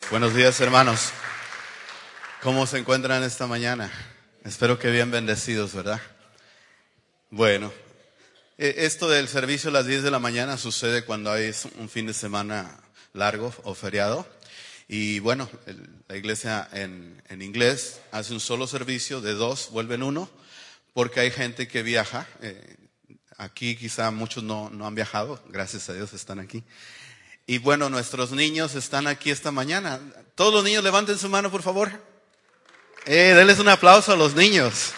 Buenos días, hermanos. ¿Cómo se encuentran esta mañana? Espero que bien bendecidos, ¿verdad? Bueno, esto del servicio a las 10 de la mañana sucede cuando hay un fin de semana largo o feriado. Y bueno, la iglesia en inglés hace un solo servicio, de 2 vuelven 1, porque hay gente que viaja. Aquí quizá muchos no han viajado, gracias a Dios están aquí. Y bueno, nuestros niños están aquí esta mañana. Todos los niños levanten su mano, por favor. Denles un aplauso a los niños.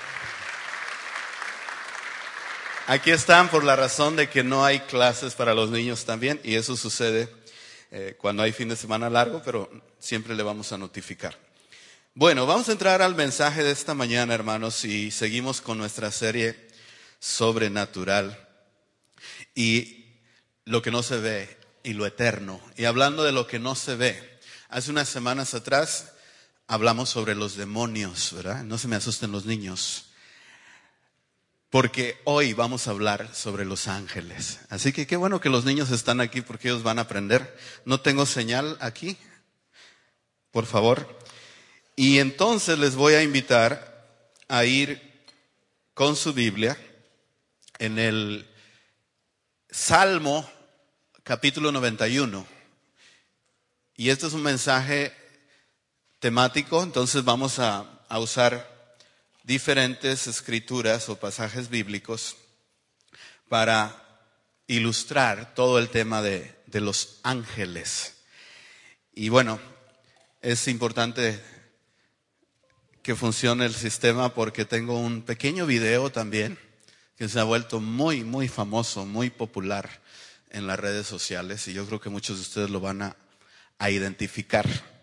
Aquí están por la razón de que no hay clases para los niños también. Y eso sucede cuando hay fin de semana largo, pero siempre le vamos a notificar. Bueno, vamos a entrar al mensaje de esta mañana, hermanos, y seguimos con nuestra serie sobrenatural y lo que no se ve y lo eterno. Y hablando de lo que no se ve, hace unas semanas atrás hablamos sobre los demonios, ¿verdad? No se me asusten los niños, porque hoy vamos a hablar sobre los ángeles. Así que qué bueno que los niños están aquí porque ellos van a aprender. No tengo señal aquí, por favor. Y entonces les voy a invitar a ir con su Biblia en el Salmo capítulo 91. Y este es un mensaje temático, entonces vamos a usar diferentes escrituras o pasajes bíblicos para ilustrar todo el tema de los ángeles. Y bueno, es importante que funcione el sistema porque tengo un pequeño video también que se ha vuelto muy, muy famoso, muy popular en las redes sociales, y yo creo que muchos de ustedes lo van a identificar.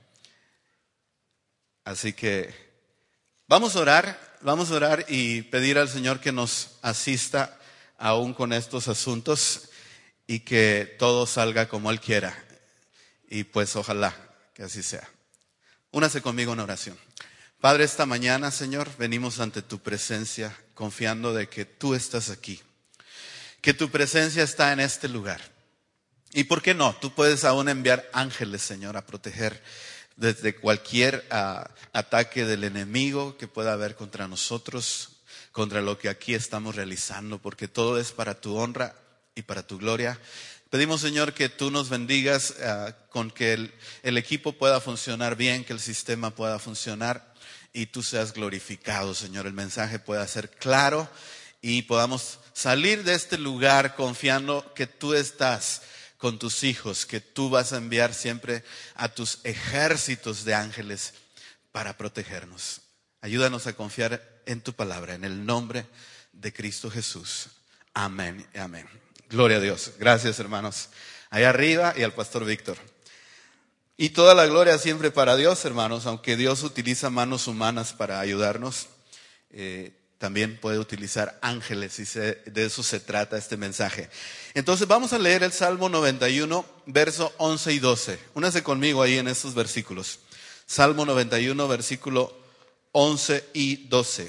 Así que vamos a orar y pedir al Señor que nos asista aún con estos asuntos y que todo salga como Él quiera. Y pues ojalá que así sea. Únase conmigo en oración. Padre, esta mañana, Señor, venimos ante tu presencia confiando de que tú estás aquí, que tu presencia está en este lugar. ¿Y por qué no? Tú puedes aún enviar ángeles, Señor, a proteger desde cualquier ataque del enemigo que pueda haber contra nosotros, contra lo que aquí estamos realizando, porque todo es para tu honra y para tu gloria. Pedimos, Señor, que tú nos bendigas con que el equipo pueda funcionar bien, que el sistema pueda funcionar y tú seas glorificado, Señor. El mensaje pueda ser claro y podamos salir de este lugar confiando que tú estás con tus hijos, que tú vas a enviar siempre a tus ejércitos de ángeles para protegernos. Ayúdanos a confiar en tu palabra, en el nombre de Cristo Jesús. Amén y amén. Gloria a Dios. Gracias, hermanos. Allá arriba y al pastor Víctor. Y toda la gloria siempre para Dios, hermanos, aunque Dios utiliza manos humanas para ayudarnos, también puede utilizar ángeles, y de eso se trata este mensaje. Entonces vamos a leer el Salmo 91, verso 11 y 12. Únase conmigo ahí en estos versículos. Salmo 91, versículo 11 y 12.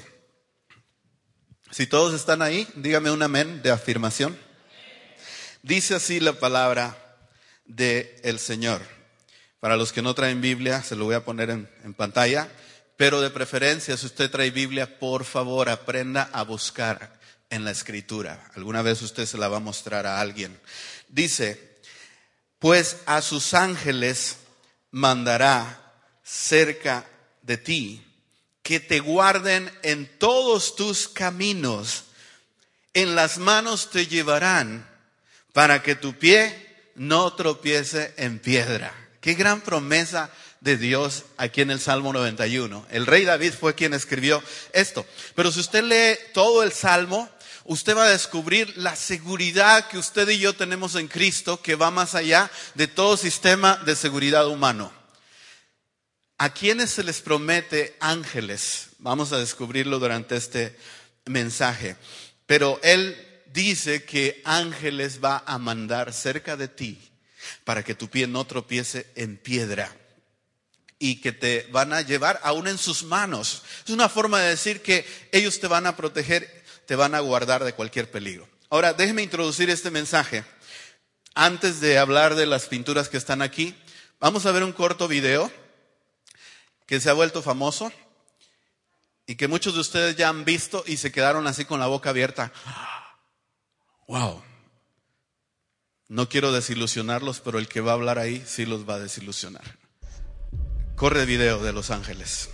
Si todos están ahí, dígame un amén de afirmación. Dice así la palabra del Señor. Para los que no traen Biblia, se lo voy a poner en pantalla. Pero de preferencia, si usted trae Biblia, por favor, aprenda a buscar en la Escritura. Alguna vez usted se la va a mostrar a alguien. Dice, pues a sus ángeles mandará cerca de ti, que te guarden en todos tus caminos. En las manos te llevarán, para que tu pie no tropiece en piedra. Qué gran promesa de Dios aquí en el Salmo 91. El rey David fue quien escribió esto. Pero si usted lee todo el Salmo, usted va a descubrir la seguridad que usted y yo tenemos en Cristo, que va más allá de todo sistema de seguridad humano. ¿A quiénes se les promete ángeles? Vamos a descubrirlo durante este mensaje. Pero él dice que ángeles va a mandar cerca de ti para que tu pie no tropiece en piedra, y que te van a llevar aún en sus manos. Es una forma de decir que ellos te van a proteger, te van a guardar de cualquier peligro. Ahora, déjeme introducir este mensaje. Antes de hablar de las pinturas que están aquí, Vamos a ver un corto video que se ha vuelto famoso y que muchos de ustedes ya han visto y se quedaron así con la boca abierta. ¡Wow! No quiero desilusionarlos, pero el que va a hablar ahí sí los va a desilusionar. Corre el video de Los Ángeles.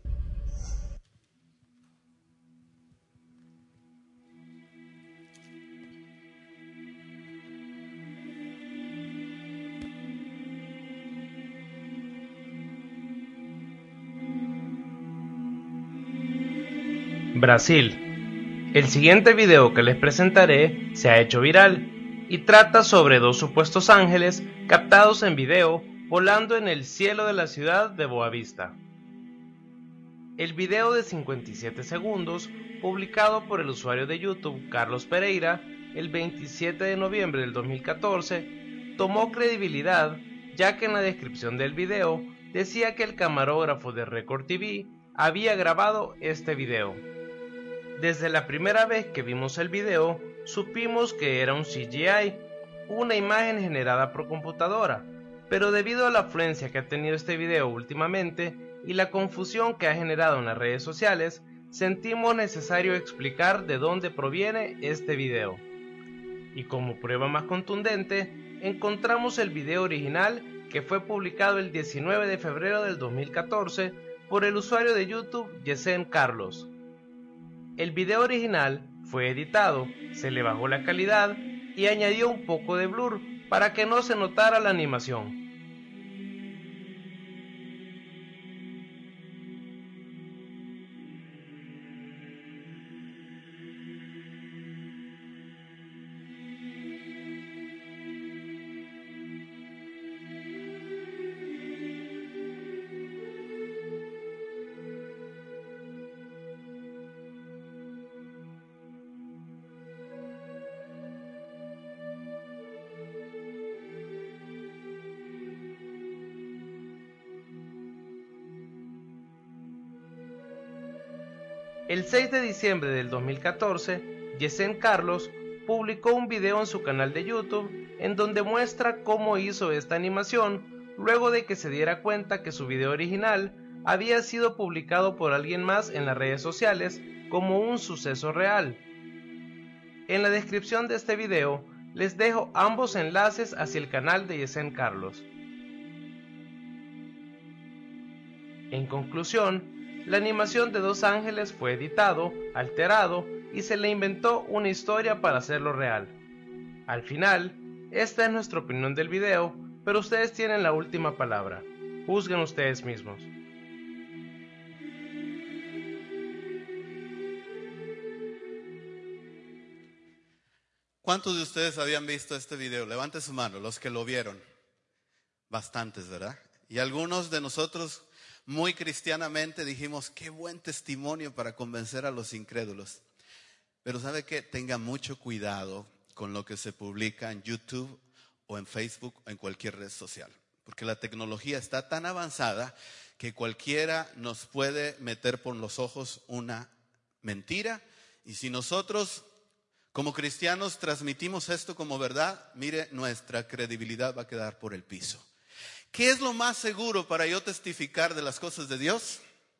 Brasil. El siguiente video que les presentaré se ha hecho viral y trata sobre dos supuestos ángeles captados en video volando en el cielo de la ciudad de Boa Vista. El video de 57 segundos, publicado por el usuario de YouTube Carlos Pereira el 27 de noviembre del 2014, tomó credibilidad ya que en la descripción del video decía que el camarógrafo de Record TV había grabado este video. Desde la primera vez que vimos el video, supimos que era un CGI, una imagen generada por computadora, pero debido a la afluencia que ha tenido este video últimamente y la confusión que ha generado en las redes sociales, sentimos necesario explicar de dónde proviene este video. Y como prueba más contundente, encontramos el video original que fue publicado el 19 de febrero del 2014 por el usuario de YouTube Yesen Carlos. El video original fue editado, se le bajó la calidad y añadió un poco de blur para que no se notara la animación. El 6 de diciembre del 2014, Yesen Carlos publicó un video en su canal de YouTube en donde muestra cómo hizo esta animación luego de que se diera cuenta que su video original había sido publicado por alguien más en las redes sociales como un suceso real. En la descripción de este video les dejo ambos enlaces hacia el canal de Yesen Carlos. En conclusión, la animación de dos ángeles fue editado, alterado y se le inventó una historia para hacerlo real. Al final, esta es nuestra opinión del video, pero ustedes tienen la última palabra. Juzguen ustedes mismos. ¿Cuántos de ustedes habían visto este video? Levante su mano, los que lo vieron. Bastantes, ¿verdad? Y algunos de nosotros muy cristianamente dijimos, qué buen testimonio para convencer a los incrédulos. Pero ¿sabe qué? Tenga mucho cuidado con lo que se publica en YouTube o en Facebook o en cualquier red social. Porque la tecnología está tan avanzada que cualquiera nos puede meter por los ojos una mentira. Y si nosotros como cristianos transmitimos esto como verdad, mire, nuestra credibilidad va a quedar por el piso. ¿Qué es lo más seguro para yo testificar de las cosas de Dios?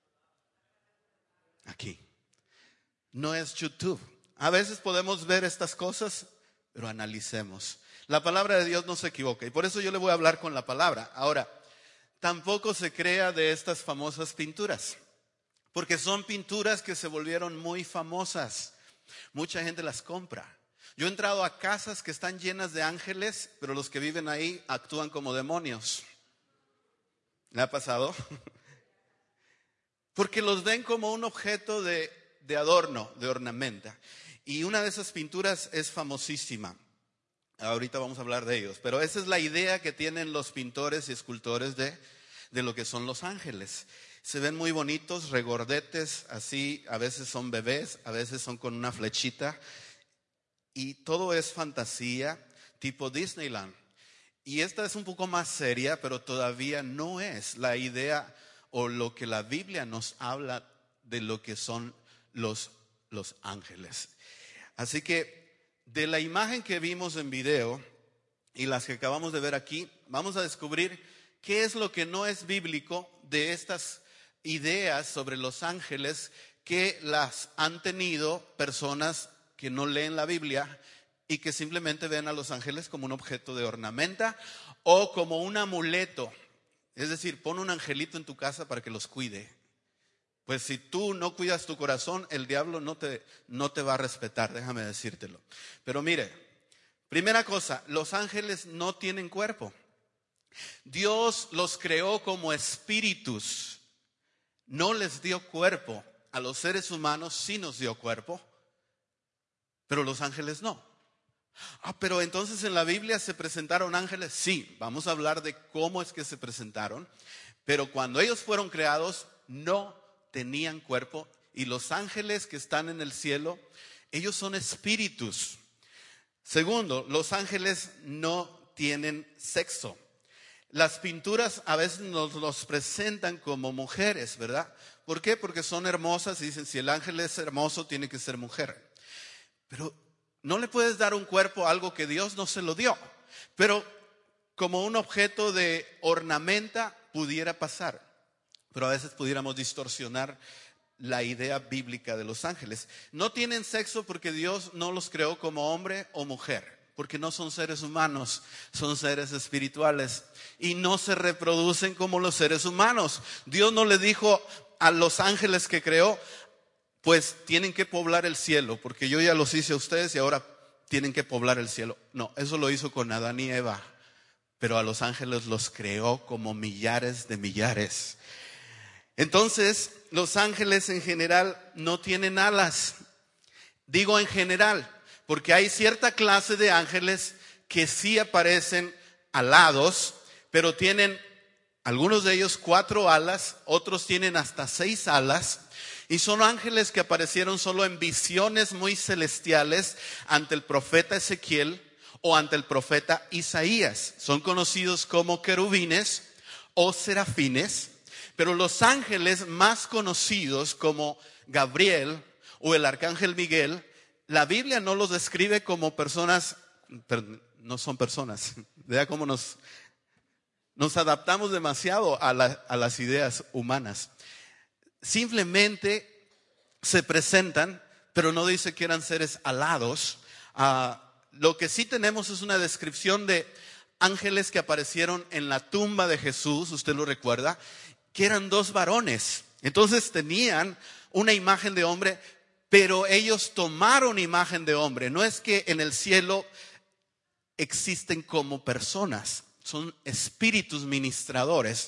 Aquí. No es YouTube. A veces podemos ver estas cosas, pero analicemos. La palabra de Dios no se equivoca y por eso yo le voy a hablar con la palabra. Ahora, tampoco se crea de estas famosas pinturas, porque son pinturas que se volvieron muy famosas. Mucha gente las compra. Yo he entrado a casas que están llenas de ángeles, pero los que viven ahí actúan como demonios. ¿Le ha pasado? Porque los ven como un objeto de adorno, de ornamenta. Y una de esas pinturas es famosísima. Ahorita vamos a hablar de ellos. Pero esa es la idea que tienen los pintores y escultores de lo que son los ángeles. Se ven muy bonitos, regordetes, así, a veces son bebés, a veces son con una flechita. Y todo es fantasía, tipo Disneyland. Y esta es un poco más seria, pero todavía no es la idea o lo que la Biblia nos habla de lo que son los ángeles. Así que de la imagen que vimos en video y las que acabamos de ver aquí, vamos a descubrir ¿qué es lo que no es bíblico de estas ideas sobre los ángeles que las han tenido personas que no leen la Biblia y que simplemente ven a los ángeles como un objeto de ornamenta o como un amuleto? Es decir, pon un angelito en tu casa para que los cuide. Pues si tú no cuidas tu corazón, el diablo no te va a respetar, déjame decírtelo. Pero mire, primera cosa, los ángeles no tienen cuerpo. Dios los creó como espíritus, no les dio cuerpo. A los seres humanos sí nos dio cuerpo, pero los ángeles no. Pero entonces en la Biblia se presentaron ángeles. Sí, vamos a hablar de cómo es que se presentaron, pero cuando ellos fueron creados no tenían cuerpo, y los ángeles que están en el cielo, ellos son espíritus. Segundo, los ángeles no tienen sexo. Las pinturas a veces nos los presentan como mujeres, ¿verdad? ¿Por qué? Porque son hermosas y dicen, si el ángel es hermoso, tiene que ser mujer. Pero no le puedes dar un cuerpo a algo que Dios no se lo dio. Pero como un objeto de ornamenta pudiera pasar. Pero a veces pudiéramos distorsionar la idea bíblica de los ángeles. No tienen sexo porque Dios no los creó como hombre o mujer. Porque no son seres humanos, son seres espirituales. Y no se reproducen como los seres humanos. Dios no le dijo a los ángeles que creó, pues tienen que poblar el cielo, porque yo ya los hice a ustedes y ahora tienen que poblar el cielo. No, eso lo hizo con Adán y Eva. Pero a los ángeles los creó como millares de millares. Entonces, los ángeles en general no tienen alas. Digo en general, porque hay cierta clase de ángeles que sí aparecen alados, pero tienen algunos de ellos 4 alas, otros tienen hasta 6 alas, y son ángeles que aparecieron solo en visiones muy celestiales ante el profeta Ezequiel o ante el profeta Isaías. Son conocidos como querubines o serafines, pero los ángeles más conocidos como Gabriel o el arcángel Miguel, la Biblia no los describe como personas, pero no son personas. Vea cómo nos adaptamos demasiado a las ideas humanas. Simplemente se presentan, pero no dice que eran seres alados. Lo que sí tenemos es una descripción de ángeles que aparecieron en la tumba de Jesús, usted lo recuerda, que eran 2 varones. Entonces tenían una imagen de hombre, pero ellos tomaron imagen de hombre. No es que en el cielo existen como personas, son espíritus ministradores.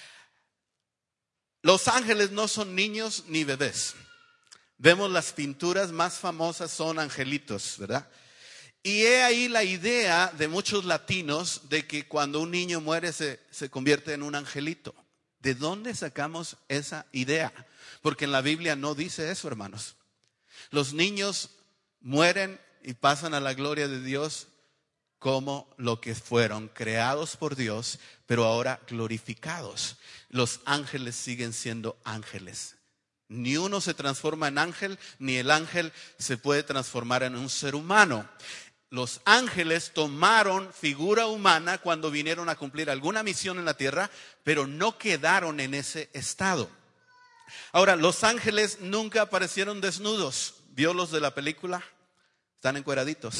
Los ángeles no son niños ni bebés. Vemos las pinturas más famosas son angelitos, ¿verdad? Y he ahí la idea de muchos latinos de que cuando un niño muere se convierte en un angelito. ¿De dónde sacamos esa idea? Porque en la Biblia no dice eso, hermanos. Los niños mueren y pasan a la gloria de Dios como lo que fueron, creados por Dios, pero ahora glorificados. Los ángeles siguen siendo ángeles. Ni uno se transforma en ángel, ni el ángel se puede transformar en un ser humano. Los ángeles tomaron figura humana cuando vinieron a cumplir alguna misión en la tierra, pero no quedaron en ese estado. Ahora, los ángeles nunca aparecieron desnudos. ¿Vio los de la película? Están encueraditos.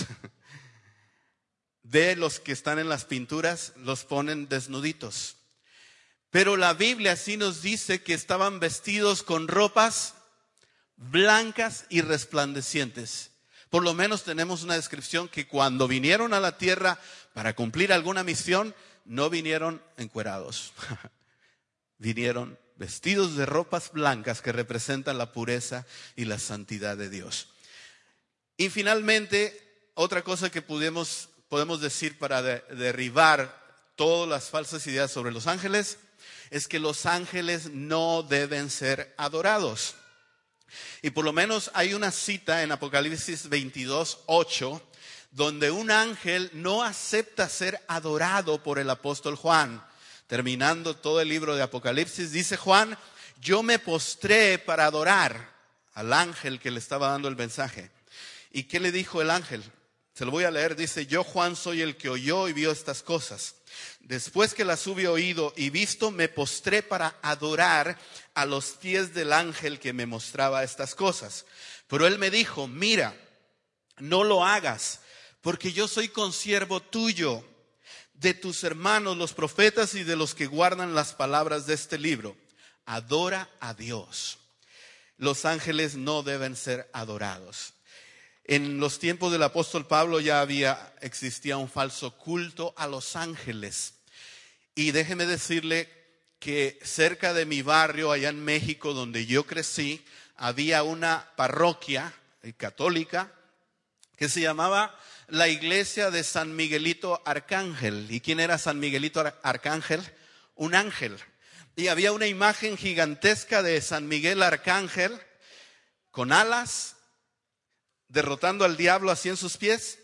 Ve los que están en las pinturas, los ponen desnuditos. Pero la Biblia sí nos dice que estaban vestidos con ropas blancas y resplandecientes. Por lo menos tenemos una descripción que cuando vinieron a la tierra para cumplir alguna misión, no vinieron encuerados. Vinieron vestidos de ropas blancas que representan la pureza y la santidad de Dios. Y finalmente, otra cosa que podemos decir para derribar todas las falsas ideas sobre los ángeles es que los ángeles no deben ser adorados. Y por lo menos hay una cita en Apocalipsis 22:8 donde un ángel no acepta ser adorado por el apóstol Juan. Terminando todo el libro de Apocalipsis, dice Juan, yo me postré para adorar al ángel que le estaba dando el mensaje. ¿Y qué le dijo el ángel? Se lo voy a leer, dice, yo Juan soy el que oyó y vio estas cosas. Después que las hube oído y visto, me postré para adorar a los pies del ángel que me mostraba estas cosas. Pero él me dijo, mira, no lo hagas, porque yo soy consiervo tuyo, de tus hermanos los profetas y de los que guardan las palabras de este libro. Adora a Dios. Los ángeles no deben ser adorados. En los tiempos del apóstol Pablo ya existía un falso culto a los ángeles. Y déjeme decirle que cerca de mi barrio, allá en México, donde yo crecí, había una parroquia católica que se llamaba la iglesia de San Miguelito Arcángel. ¿Y quién era San Miguelito Arcángel? Un ángel. Y había una imagen gigantesca de San Miguel Arcángel con alas, derrotando al diablo así en sus pies.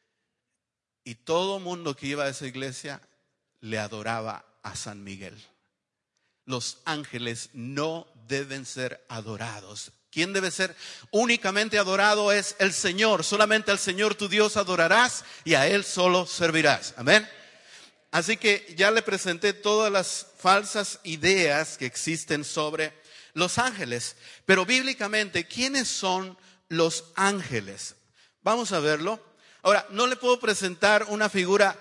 Y todo mundo que iba a esa iglesia le adoraba a San Miguel. Los ángeles no deben ser adorados. ¿Quién debe ser únicamente adorado? Es el Señor. Solamente al Señor tu Dios adorarás y a Él solo servirás. Amén. Así que ya le presenté todas las falsas ideas que existen sobre los ángeles. Pero bíblicamente, ¿quiénes son los ángeles? Vamos a verlo. Ahora, no le puedo presentar una figura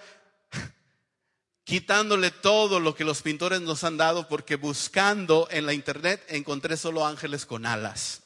quitándole todo lo que los pintores nos han dado, porque buscando en la internet encontré solo ángeles con alas.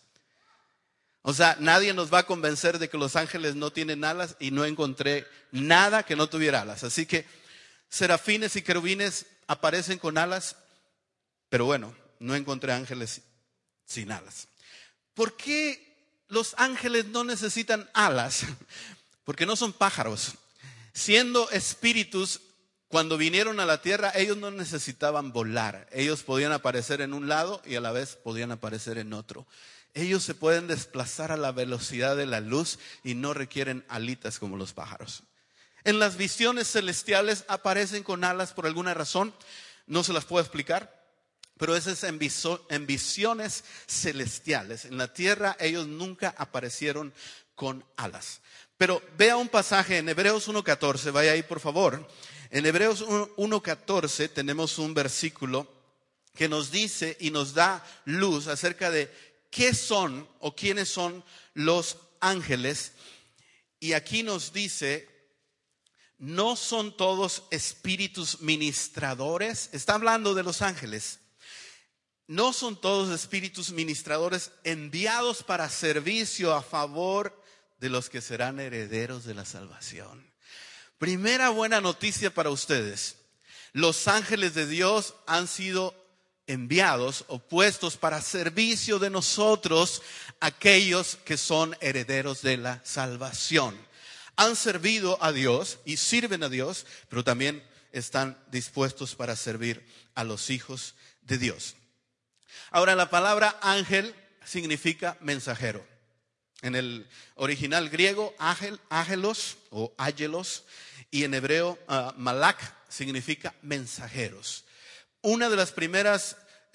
O sea, nadie nos va a convencer de que los ángeles no tienen alas, y no encontré nada que no tuviera alas. Así que serafines y querubines aparecen con alas, pero bueno, no encontré ángeles sin alas. ¿Por qué los ángeles no necesitan alas? Porque no son pájaros. Siendo espíritus, cuando vinieron a la tierra, ellos no necesitaban volar. Ellos podían aparecer en un lado y a la vez podían aparecer en otro. Ellos se pueden desplazar a la velocidad de la luz y no requieren alitas como los pájaros. En las visiones celestiales aparecen con alas por alguna razón. No se las puedo explicar, pero eso es en visiones celestiales. En la tierra ellos nunca aparecieron con alas. Pero vea un pasaje en Hebreos 1:14, vaya ahí por favor. En Hebreos 1:14 tenemos un versículo que nos dice y nos da luz acerca de qué son o quiénes son los ángeles. Y aquí nos dice, no son todos espíritus ministradores. Está hablando de los ángeles. No son todos espíritus ministradores enviados para servicio a favor de los que serán herederos de la salvación. Primera buena noticia para ustedes. Los ángeles de Dios han sido enviados o puestos para servicio de nosotros, aquellos que son herederos de la salvación. Han servido a Dios y sirven a Dios, pero también están dispuestos para servir a los hijos de Dios. Ahora, la palabra ángel significa mensajero. En el original griego, ángelos o ángelos, y en hebreo, malak, significa mensajeros. Una de las primeras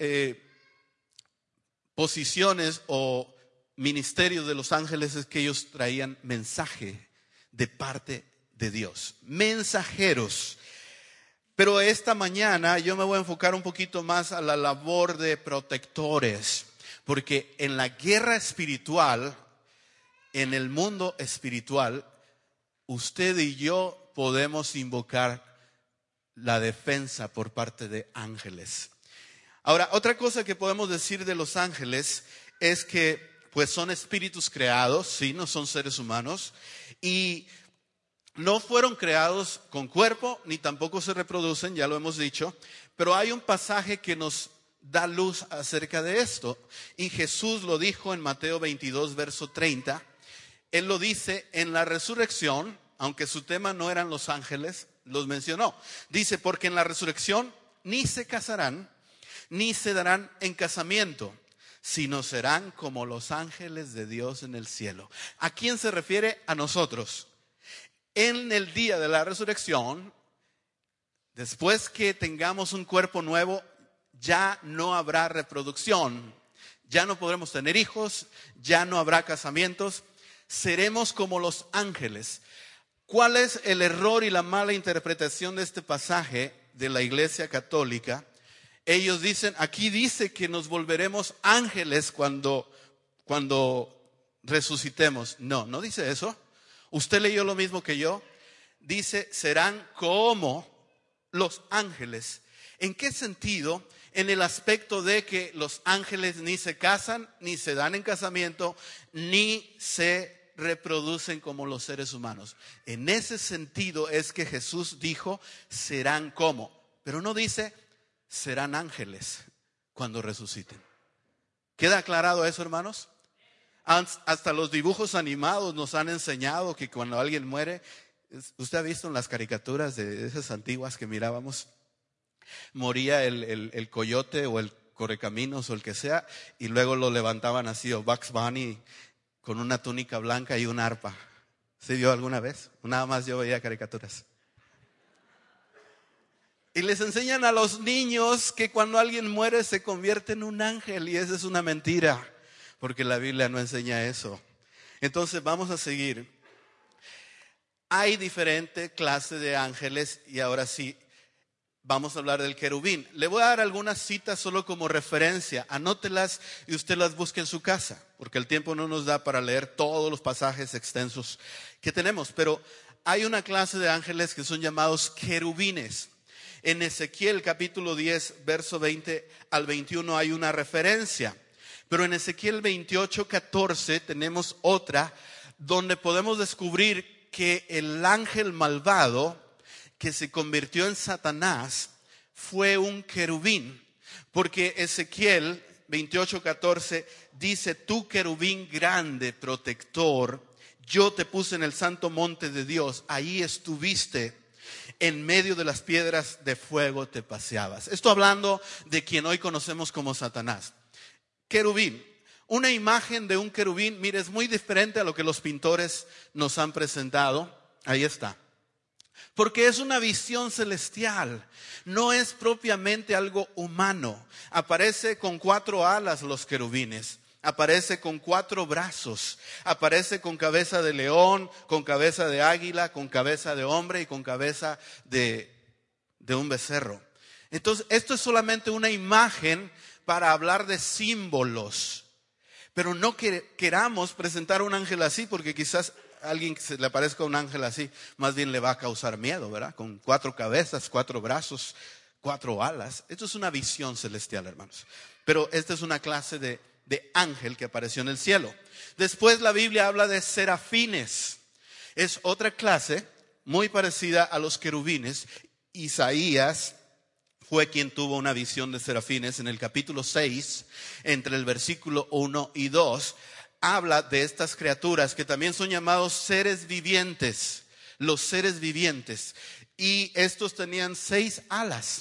posiciones o ministerios de los ángeles es que ellos traían mensaje de parte de Dios. Mensajeros. Pero esta mañana yo me voy a enfocar un poquito más a la labor de protectores. Porque en la guerra espiritual, en el mundo espiritual, usted y yo podemos invocar la defensa por parte de ángeles. Ahora, otra cosa que podemos decir de los ángeles es que pues son espíritus creados, sí, no son seres humanos, y no fueron creados con cuerpo, ni tampoco se reproducen, ya lo hemos dicho, pero hay un pasaje que nos da luz acerca de esto, y Jesús lo dijo en Mateo 22, verso 30. Él lo dice en la resurrección, aunque su tema no eran los ángeles, los mencionó. Dice, porque en la resurrección ni se casarán, ni se darán en casamiento, sino serán como los ángeles de Dios en el cielo. ¿A quién se refiere? A nosotros. En el día de la resurrección, después que tengamos un cuerpo nuevo, ya no habrá reproducción, ya no podremos tener hijos, ya no habrá casamientos, seremos como los ángeles. ¿Cuál es el error y la mala interpretación de este pasaje de la Iglesia Católica? Ellos dicen, aquí dice que nos volveremos ángeles cuando resucitemos. No, no dice eso. ¿Usted leyó lo mismo que yo? Dice, serán como los ángeles. ¿En qué sentido? En el aspecto de que los ángeles ni se casan, ni se dan en casamiento, ni se reproducen como los seres humanos. En ese sentido es que Jesús dijo, serán como. Pero no dice, serán ángeles cuando resuciten. ¿Queda aclarado eso, hermanos? Hasta los dibujos animados nos han enseñado que cuando alguien muere, usted ha visto en las caricaturas de esas antiguas que mirábamos, moría el coyote o el correcaminos o el que sea, y luego lo levantaban así, o Bugs Bunny con una túnica blanca y una arpa. ¿Se vio alguna vez? Nada más yo veía caricaturas. Y les enseñan a los niños que cuando alguien muere se convierte en un ángel, y esa es una mentira, porque la Biblia no enseña eso. Entonces vamos a seguir. Hay diferente clase de ángeles, y ahora sí, vamos a hablar del querubín. Le voy a dar algunas citas solo como referencia. Anótelas y usted las busque en su casa, porque el tiempo no nos da para leer todos los pasajes extensos que tenemos. Pero hay una clase de ángeles que son llamados querubines. En Ezequiel capítulo 10, verso 20 al 21 hay una referencia. Pero en Ezequiel 28, 14 tenemos otra donde podemos descubrir que el ángel malvado que se convirtió en Satanás fue un querubín. Porque Ezequiel 28, 14 dice, tú querubín grande, protector, yo te puse en el santo monte de Dios, ahí estuviste. En medio de las piedras de fuego te paseabas. Esto hablando de quien hoy conocemos como Satanás. Querubín, una imagen de un querubín, mire, es muy diferente a lo que los pintores nos han presentado. Ahí está. Porque es una visión celestial, no es propiamente algo humano. Aparece con 4 alas los querubines. Aparece con 4 brazos, aparece con cabeza de león, con cabeza de águila, con cabeza de hombre y con cabeza de un becerro. Entonces, esto es solamente una imagen para hablar de símbolos. Pero no queramos presentar un ángel así, porque quizás a alguien que se le aparezca un ángel así, más bien le va a causar miedo, ¿verdad? Con 4 cabezas, 4 brazos, 4 alas. Esto es una visión celestial, hermanos. Pero esta es una clase de ángel que apareció en el cielo. Después la Biblia habla de serafines. Es otra clase muy parecida a los querubines. Isaías fue quien tuvo una visión de serafines en el capítulo 6, entre el versículo 1 y 2. Habla de estas criaturas que también son llamados seres vivientes. Los seres vivientes. Y estos tenían 6 alas.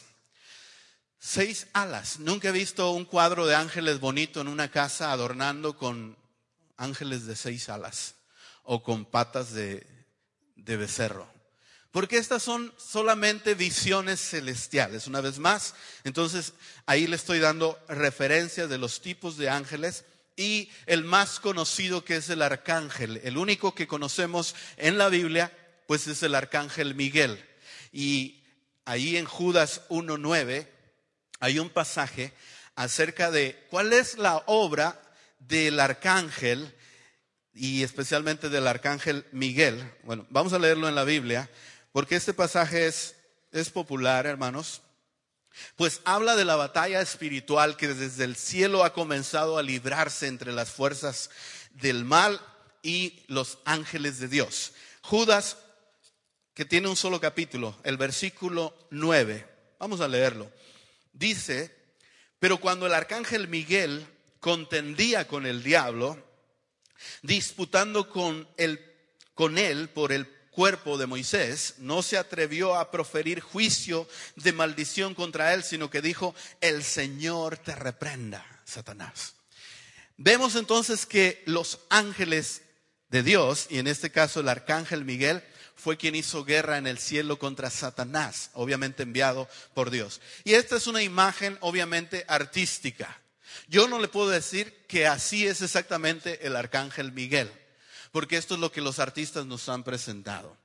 6 alas. Nunca he visto un cuadro de ángeles bonito en una casa adornando con ángeles de 6 alas o con patas de becerro. Porque estas son solamente visiones celestiales. Una vez más, entonces ahí le estoy dando referencias de los tipos de ángeles. Y el más conocido, que es el arcángel, el único que conocemos en la Biblia, pues es el arcángel Miguel. Y ahí en Judas 1:9 hay un pasaje acerca de cuál es la obra del arcángel y especialmente del arcángel Miguel. Bueno, vamos a leerlo en la Biblia porque este pasaje es popular, hermanos. Pues habla de la batalla espiritual que desde el cielo ha comenzado a librarse entre las fuerzas del mal y los ángeles de Dios. Judas, que tiene un solo capítulo, el versículo 9. Vamos a leerlo. Dice, pero cuando el arcángel Miguel contendía con el diablo, disputando con él por el cuerpo de Moisés, no se atrevió a proferir juicio de maldición contra él, sino que dijo, el Señor te reprenda, Satanás. Vemos entonces que los ángeles de Dios, y en este caso el arcángel Miguel, fue quien hizo guerra en el cielo contra Satanás, obviamente enviado por Dios. Y esta es una imagen obviamente artística. Yo no le puedo decir que así es exactamente el arcángel Miguel, porque esto es lo que los artistas nos han presentado.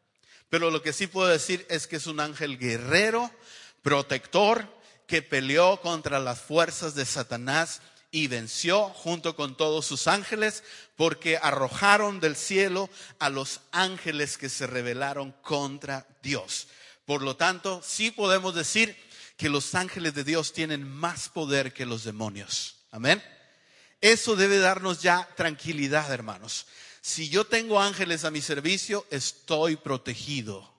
Pero lo que sí puedo decir es que es un ángel guerrero, protector, que peleó contra las fuerzas de Satanás y venció junto con todos sus ángeles, porque arrojaron del cielo a los ángeles que se rebelaron contra Dios. Por lo tanto, sí podemos decir que los ángeles de Dios tienen más poder que los demonios. Amén. Eso debe darnos ya tranquilidad, hermanos. Si yo tengo ángeles a mi servicio, estoy protegido.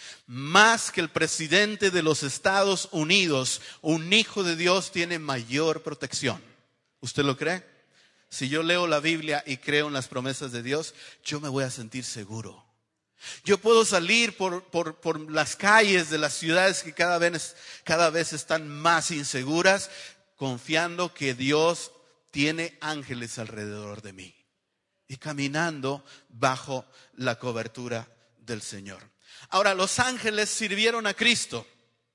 Más que el presidente de los Estados Unidos, un hijo de Dios tiene mayor protección. ¿Usted lo cree? Si yo leo la Biblia y creo en las promesas de Dios, yo me voy a sentir seguro. Yo puedo salir por las calles de las ciudades que cada vez están más inseguras, confiando que Dios tiene ángeles alrededor de mí y caminando bajo la cobertura del Señor. Ahora, los ángeles sirvieron a Cristo.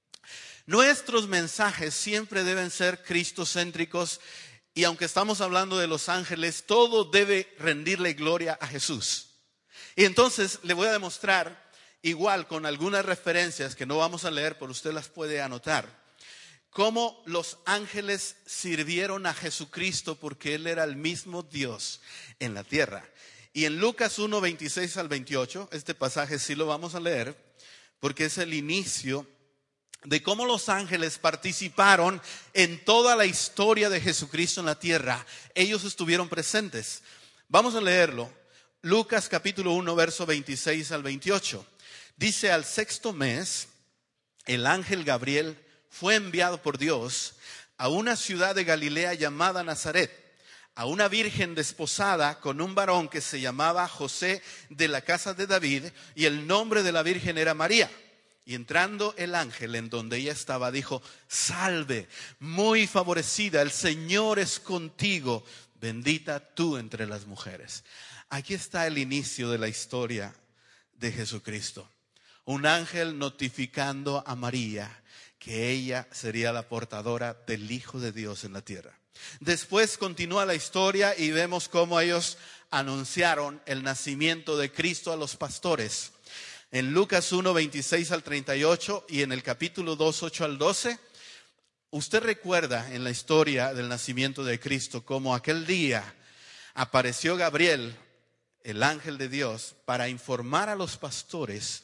Nuestros mensajes siempre deben ser cristocéntricos, y aunque estamos hablando de los ángeles, todo debe rendirle gloria a Jesús. Y entonces le voy a demostrar, igual con algunas referencias que no vamos a leer, pero usted las puede anotar, cómo los ángeles sirvieron a Jesucristo, porque Él era el mismo Dios en la tierra. Y en Lucas 1, 26 al 28, este pasaje sí lo vamos a leer, porque es el inicio de cómo los ángeles participaron en toda la historia de Jesucristo en la tierra. Ellos estuvieron presentes. Vamos a leerlo. Lucas capítulo 1, verso 26 al 28. Dice: al sexto mes, el ángel Gabriel fue enviado por Dios a una ciudad de Galilea llamada Nazaret, a una virgen desposada con un varón que se llamaba José, de la casa de David, y el nombre de la virgen era María. Y entrando el ángel en donde ella estaba, dijo: salve, muy favorecida, el Señor es contigo, bendita tú entre las mujeres. Aquí está el inicio de la historia de Jesucristo. Un ángel notificando a María que ella sería la portadora del Hijo de Dios en la tierra. Después continúa la historia y vemos cómo ellos anunciaron el nacimiento de Cristo a los pastores. En Lucas 1, 26 al 38 y en el capítulo 2, 8 al 12, usted recuerda en la historia del nacimiento de Cristo cómo aquel día apareció Gabriel, el ángel de Dios, para informar a los pastores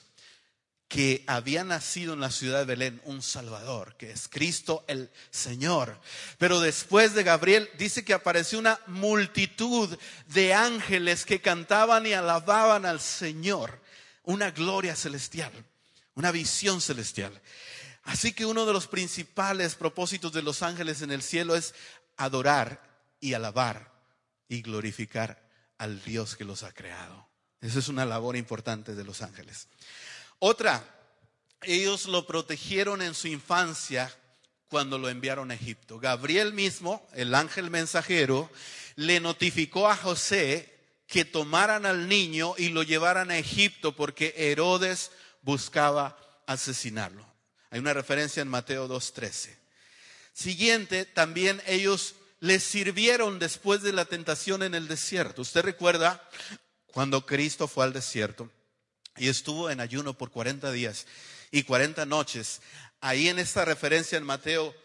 que había nacido en la ciudad de Belén un Salvador, que es Cristo el Señor. Pero después de Gabriel dice que apareció una multitud de ángeles que cantaban y alababan al Señor. Una gloria celestial, una visión celestial. Así que uno de los principales propósitos de los ángeles en el cielo es adorar y alabar y glorificar al Dios que los ha creado. Esa es una labor importante de los ángeles. Otra, ellos lo protegieron en su infancia cuando lo enviaron a Egipto. Gabriel mismo, el ángel mensajero, le notificó a José que tomaran al niño y lo llevaran a Egipto porque Herodes buscaba asesinarlo. Hay una referencia en Mateo 2:13. Siguiente, también ellos les sirvieron después de la tentación en el desierto. Usted recuerda cuando Cristo fue al desierto y estuvo en ayuno por 40 días y 40 noches. Ahí en esta referencia en Mateo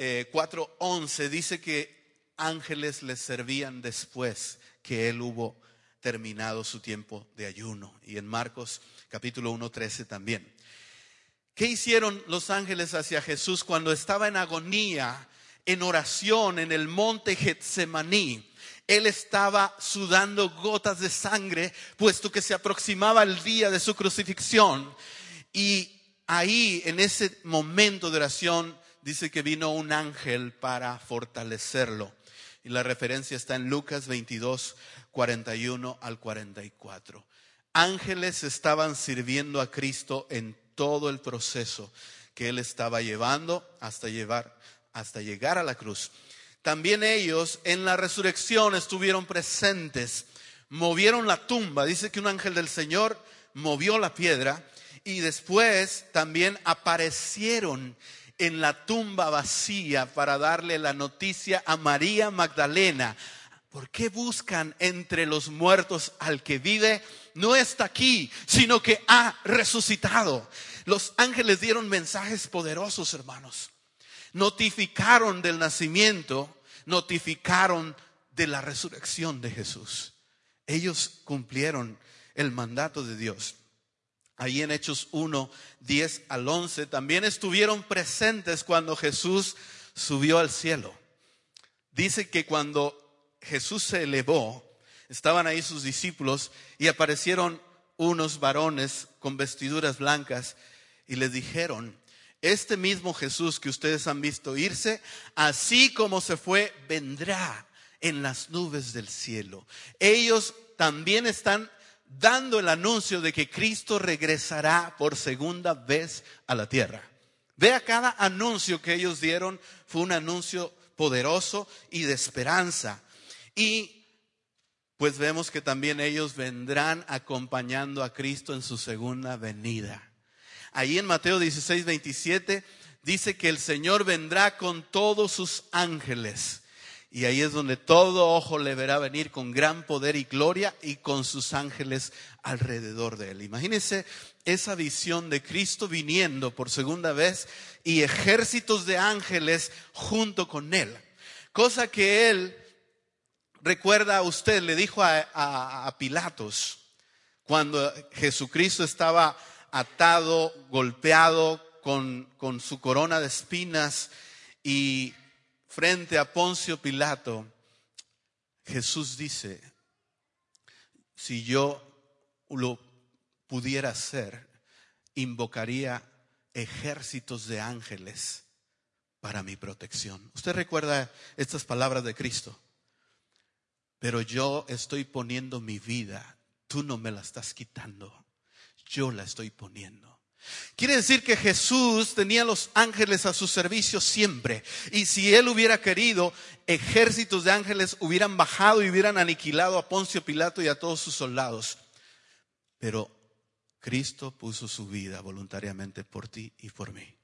4:11 dice que ángeles les servían después que él hubo terminado su tiempo de ayuno. Y en Marcos capítulo 1:13 también. ¿Qué hicieron los ángeles hacia Jesús cuando estaba en agonía, en oración, en el monte Getsemaní? Él estaba sudando gotas de sangre, puesto que se aproximaba el día de su crucifixión. Y ahí, en ese momento de oración, dice que vino un ángel para fortalecerlo. Y la referencia está en Lucas 22, 41 al 44. Ángeles estaban sirviendo a Cristo en todo el proceso que Él estaba llevando hasta llegar a la cruz. También ellos en la resurrección estuvieron presentes. Movieron la tumba. Dice que un ángel del Señor movió la piedra. Y después también aparecieron en la tumba vacía para darle la noticia a María Magdalena. ¿Por qué buscan entre los muertos al que vive? no está aquí, sino que ha resucitado. Los ángeles dieron mensajes poderosos, hermanos. Notificaron del nacimiento, notificaron de la resurrección de Jesús. Ellos cumplieron el mandato de Dios. Ahí en Hechos 1, 10 al 11, también estuvieron presentes cuando Jesús subió al cielo. Dice que cuando Jesús se elevó, estaban ahí sus discípulos y aparecieron unos varones con vestiduras blancas y les dijeron: este mismo Jesús que ustedes han visto irse, así como se fue, vendrá en las nubes del cielo. Ellos también están dando el anuncio de que Cristo regresará por segunda vez a la tierra. Vea, cada anuncio que ellos dieron fue un anuncio poderoso y de esperanza. Y pues vemos que también ellos vendrán acompañando a Cristo en su segunda venida. Ahí en Mateo 16, 27 dice que el Señor vendrá con todos sus ángeles. Y ahí es donde todo ojo le verá venir con gran poder y gloria y con sus ángeles alrededor de él. Imagínense esa visión de Cristo viniendo por segunda vez y ejércitos de ángeles junto con él. Cosa que él, recuerda a usted, le dijo a Pilatos cuando Jesucristo estaba atado, golpeado con su corona de espinas y frente a Poncio Pilato, Jesús dice: si yo lo pudiera hacer, invocaría ejércitos de ángeles para mi protección. ¿Usted recuerda estas palabras de Cristo? Pero yo estoy poniendo mi vida, tú no me la estás quitando, yo la estoy poniendo. Quiere decir que Jesús tenía los ángeles a su servicio siempre. Y si él hubiera querido, ejércitos de ángeles hubieran bajado y hubieran aniquilado a Poncio Pilato y a todos sus soldados. Pero Cristo puso su vida voluntariamente por ti y por mí.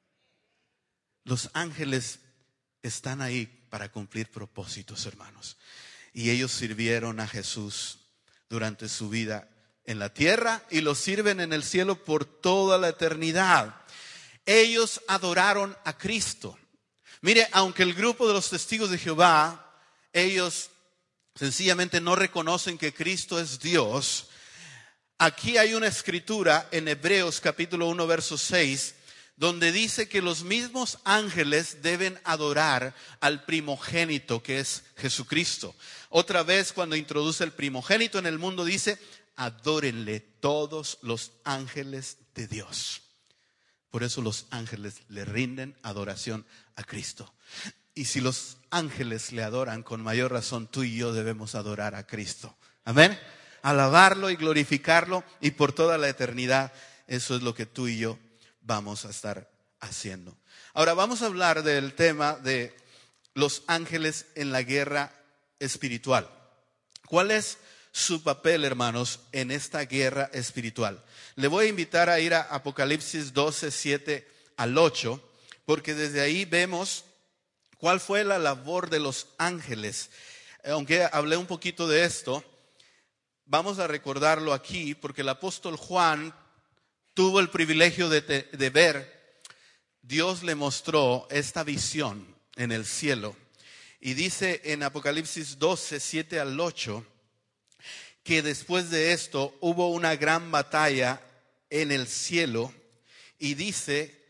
Los ángeles están ahí para cumplir propósitos, hermanos. Y ellos sirvieron a Jesús durante su vida en la tierra y lo sirven en el cielo por toda la eternidad. Ellos adoraron a Cristo. Mire, aunque el grupo de los testigos de Jehová, ellos sencillamente no reconocen que Cristo es Dios, aquí hay una escritura en Hebreos capítulo 1 verso 6, donde dice que los mismos ángeles deben adorar al primogénito, que es Jesucristo. Otra vez, cuando introduce el primogénito en el mundo, dice: adórenle todos los ángeles de Dios. Por eso los ángeles le rinden adoración a Cristo. Y si los ángeles le adoran, con mayor razón tú y yo debemos adorar a Cristo. Amén. Alabarlo y glorificarlo, y por toda la eternidad. Eso es lo que tú y yo vamos a estar haciendo. Ahora vamos a hablar del tema de los ángeles en la guerra espiritual. ¿Cuál es su papel, hermanos, en esta guerra espiritual? Le voy a invitar a ir a Apocalipsis 12, 7 al 8, porque desde ahí vemos cuál fue la labor de los ángeles. Aunque hablé un poquito de esto, vamos a recordarlo aquí, porque el apóstol Juan tuvo el privilegio de ver. Dios le mostró esta visión en el cielo. Y dice en Apocalipsis 12, 7 al 8, que después de esto hubo una gran batalla en el cielo. Y dice: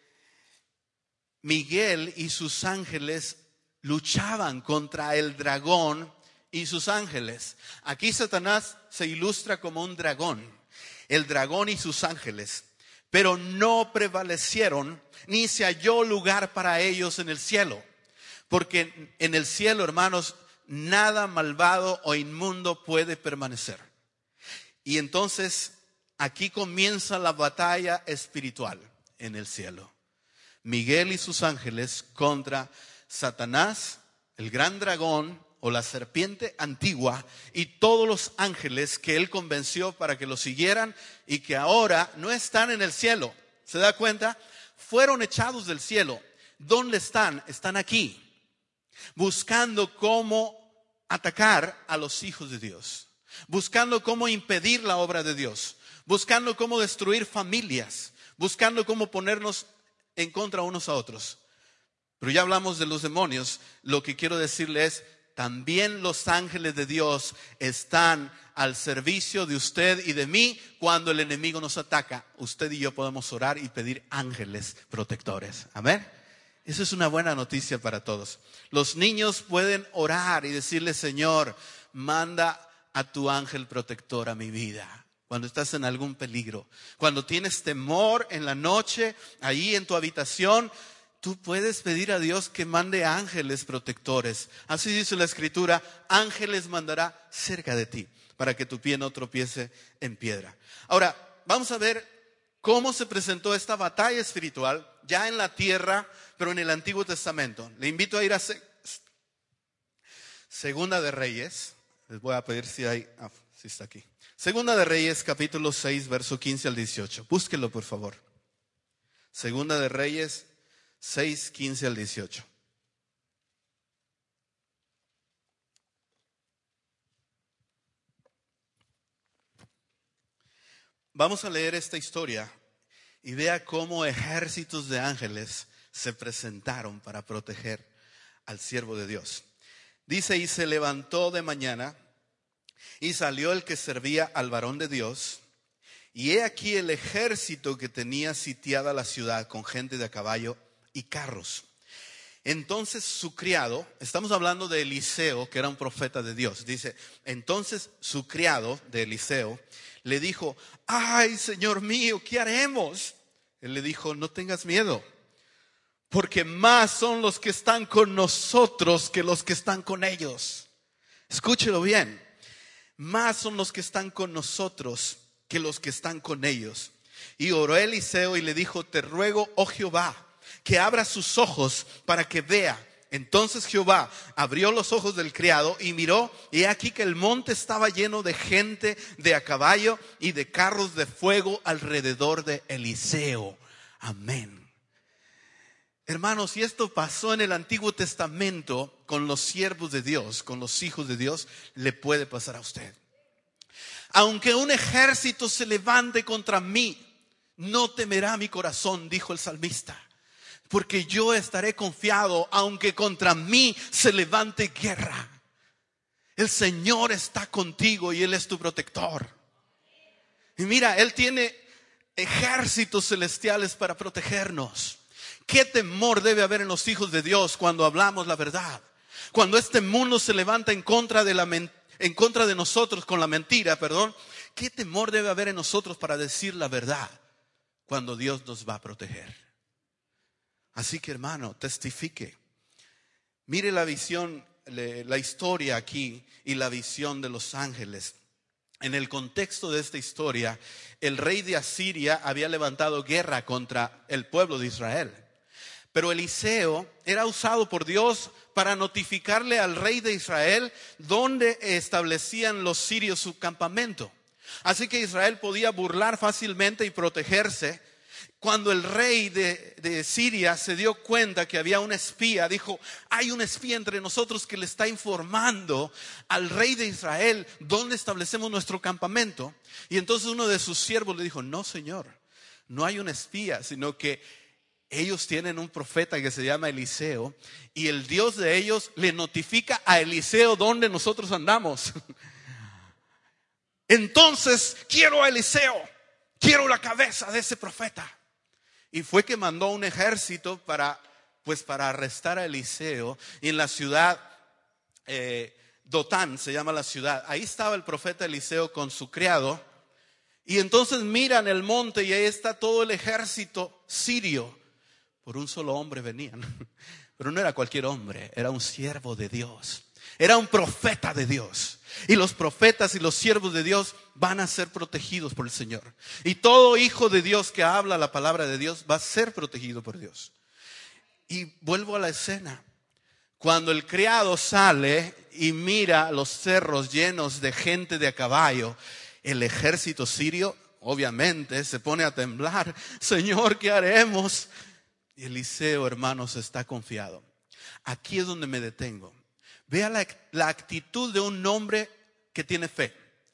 Miguel y sus ángeles luchaban contra el dragón y sus ángeles. Aquí Satanás se ilustra como un dragón, el dragón y sus ángeles. Pero no prevalecieron, ni se halló lugar para ellos en el cielo. Porque en el cielo, hermanos, nada malvado o inmundo puede permanecer. Y entonces aquí comienza la batalla espiritual en el cielo. Miguel y sus ángeles contra Satanás, el gran dragón o la serpiente antigua, y todos los ángeles que él convenció para que lo siguieran y que ahora no están en el cielo. ¿Se da cuenta? Fueron echados del cielo. ¿Dónde están? Están aquí, buscando cómo atacar a los hijos de Dios. buscando cómo impedir la obra de Dios, buscando cómo destruir familias, buscando cómo ponernos en contra unos a otros. Pero ya hablamos de los demonios. Lo que quiero decirle es, también los ángeles de Dios están al servicio de usted y de mí. Cuando el enemigo nos ataca, usted y yo podemos orar y pedir ángeles protectores. Amén. Eso es una buena noticia para todos. Los niños pueden orar y decirle: Señor, manda a tu ángel protector a mi vida. Cuando estás en algún peligro, cuando tienes temor en la noche, ahí en tu habitación, tú puedes pedir a Dios que mande ángeles protectores. Así dice la Escritura: ángeles mandará cerca de ti, para que tu pie no tropiece en piedra. Ahora, vamos a ver cómo se presentó esta batalla espiritual ya en la tierra, pero en el Antiguo Testamento. Le invito a ir a Segunda de Reyes. Les voy a pedir si está aquí. Segunda de Reyes, capítulo 6, verso 15 al 18. Búsquelo, por favor. Segunda de Reyes 6, 15 al 18. Vamos a leer esta historia y vea cómo ejércitos de ángeles se presentaron para proteger al siervo de Dios. Dice: y se levantó de mañana y salió el que servía al varón de Dios, y he aquí el ejército que tenía sitiada la ciudad con gente de a caballo y carros. Entonces su criado, estamos hablando de Eliseo, que era un profeta de Dios. Dice: entonces su criado de Eliseo le dijo: ay, Señor mío, ¿qué haremos? Él le dijo: no tengas miedo, porque más son los que están con nosotros que los que están con ellos. Escúchelo bien. Más son los que están con nosotros que los que están con ellos. Y oró Eliseo y le dijo: te ruego, oh Jehová, que abra sus ojos para que vea. Entonces Jehová abrió los ojos del criado y miró, y he aquí que el monte estaba lleno de gente de a caballo y de carros de fuego alrededor de Eliseo. Amén. Hermanos, si esto pasó en el Antiguo Testamento con los siervos de Dios, con los hijos de Dios, le puede pasar a usted. Aunque un ejército se levante contra mí, no temerá mi corazón, dijo el salmista, porque yo estaré confiado aunque contra mí se levante guerra. El Señor está contigo y Él es tu protector. Y mira, Él tiene ejércitos celestiales para protegernos. ¿Qué temor debe haber en los hijos de Dios cuando hablamos la verdad? Cuando este mundo se levanta en contra de nosotros con la mentira, ¿qué temor debe haber en nosotros para decir la verdad cuando Dios nos va a proteger? Así que, hermano, testifique. Mire la visión, la historia aquí y la visión de los ángeles. En el contexto de esta historia, el rey de Asiria había levantado guerra contra el pueblo de Israel. Pero Eliseo era usado por Dios para notificarle al rey de Israel dónde establecían los sirios su campamento. Así que Israel podía burlar fácilmente y protegerse. Cuando el rey de Siria se dio cuenta que había un espía, dijo: hay un espía entre nosotros que le está informando al rey de Israel dónde establecemos nuestro campamento. Y entonces uno de sus siervos le dijo: no, señor, no hay un espía, sino que ellos tienen un profeta que se llama Eliseo, y el Dios de ellos le notifica a Eliseo dónde nosotros andamos. Entonces quiero a Eliseo, quiero la cabeza de ese profeta. Y fue que mandó un ejército para arrestar a Eliseo. Y en la ciudad Dotán se llama la ciudad. Ahí estaba el profeta Eliseo con su criado. Y entonces miran el monte y ahí está todo el ejército sirio. Por un solo hombre venían. Pero no era cualquier hombre, era un siervo de Dios. Era un profeta de Dios. Y los profetas y los siervos de Dios van a ser protegidos por el Señor. Y todo hijo de Dios que habla la palabra de Dios va a ser protegido por Dios. Y vuelvo a la escena. Cuando el criado sale y mira los cerros llenos de gente de a caballo, el ejército sirio obviamente se pone a temblar. Señor, ¿qué haremos? Y Eliseo, hermanos, está confiado. Aquí es donde me detengo. Vea la actitud de un hombre que tiene fe.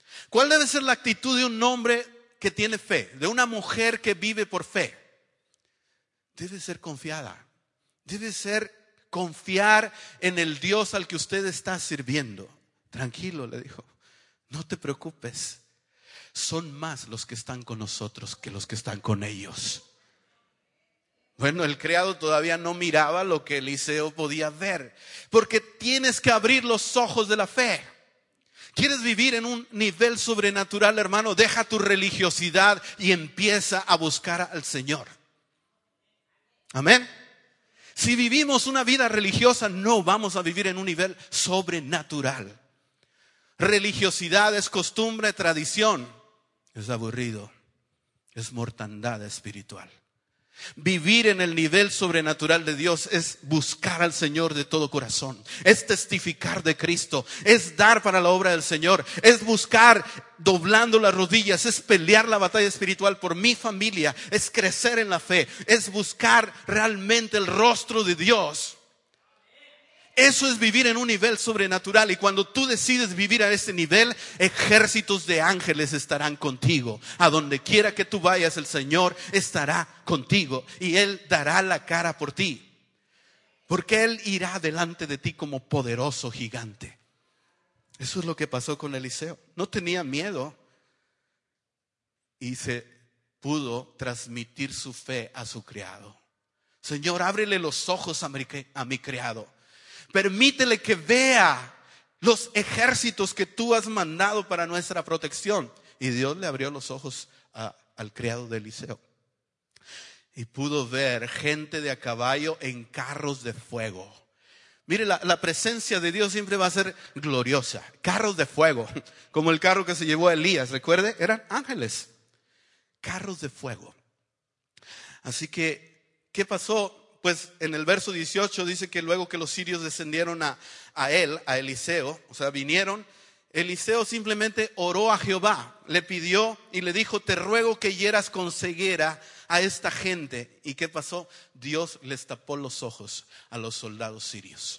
¿Cuál debe ser la actitud de un hombre que tiene fe? De una mujer que vive por fe. Debe ser confiada. Debe ser confiar en el Dios al que usted está sirviendo. Tranquilo, le dijo. No te preocupes. Son más los que están con nosotros que los que están con ellos. Bueno, el criado todavía no miraba lo que Eliseo podía ver. Porque tienes que abrir los ojos de la fe. ¿Quieres vivir en un nivel sobrenatural, hermano? Deja tu religiosidad y empieza a buscar al Señor. Amén. Si vivimos una vida religiosa, no vamos a vivir en un nivel sobrenatural. Religiosidad es costumbre, tradición. Es aburrido. Es mortandad espiritual. Vivir en el nivel sobrenatural de Dios es buscar al Señor de todo corazón. Es testificar de Cristo. Es dar para la obra del Señor. Es buscar doblando las rodillas. Es pelear la batalla espiritual por mi familia. Es crecer en la fe. Es buscar realmente el rostro de Dios. Eso es vivir en un nivel sobrenatural. Y cuando tú decides vivir a ese nivel, ejércitos de ángeles estarán contigo. A donde quiera que tú vayas, el Señor estará contigo. Y Él dará la cara por ti. Porque Él irá delante de ti como poderoso gigante. Eso es lo que pasó con Eliseo. No tenía miedo. Y se pudo transmitir su fe a su criado. Señor, ábrele los ojos a mi criado. Permítele que vea los ejércitos que tú has mandado para nuestra protección. Y Dios le abrió los ojos al criado de Eliseo. Y pudo ver gente de a caballo en carros de fuego. Mire, la presencia de Dios siempre va a ser gloriosa. Carros de fuego, como el carro que se llevó a Elías, recuerde, eran ángeles. Carros de fuego. Así que, ¿qué pasó? Pues en el verso 18 dice que luego que los sirios descendieron a Eliseo, o sea, vinieron, Eliseo simplemente oró a Jehová, le pidió y le dijo, te ruego que hieras con ceguera a esta gente. ¿Y qué pasó? Dios les tapó los ojos a los soldados sirios.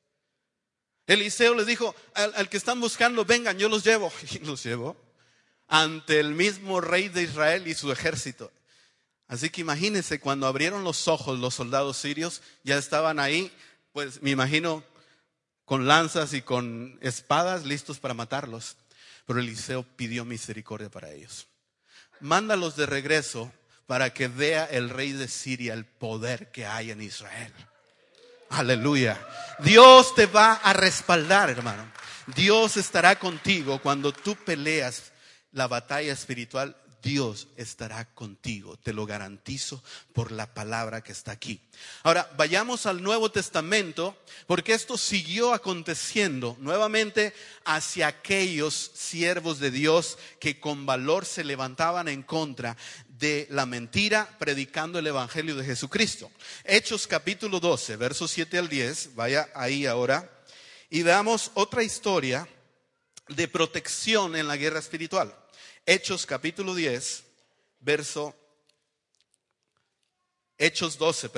Eliseo les dijo, al que están buscando, vengan, yo los llevo. Y los llevó ante el mismo rey de Israel y su ejército. Así que imagínense, cuando abrieron los ojos los soldados sirios, ya estaban ahí, pues me imagino, con lanzas y con espadas listos para matarlos. Pero Eliseo pidió misericordia para ellos. Mándalos de regreso para que vea el rey de Siria el poder que hay en Israel. Aleluya. Dios te va a respaldar, hermano. Dios estará contigo cuando tú peleas la batalla espiritual. Dios estará contigo, te lo garantizo por la palabra que está aquí. Ahora, vayamos al Nuevo Testamento, porque esto siguió aconteciendo nuevamente hacia aquellos siervos de Dios que con valor se levantaban en contra de la mentira, predicando el Evangelio de Jesucristo. Hechos capítulo 12, versos 7 al 10, vaya ahí ahora, y veamos otra historia de protección en la guerra espiritual. Hechos capítulo 10, Hechos 12,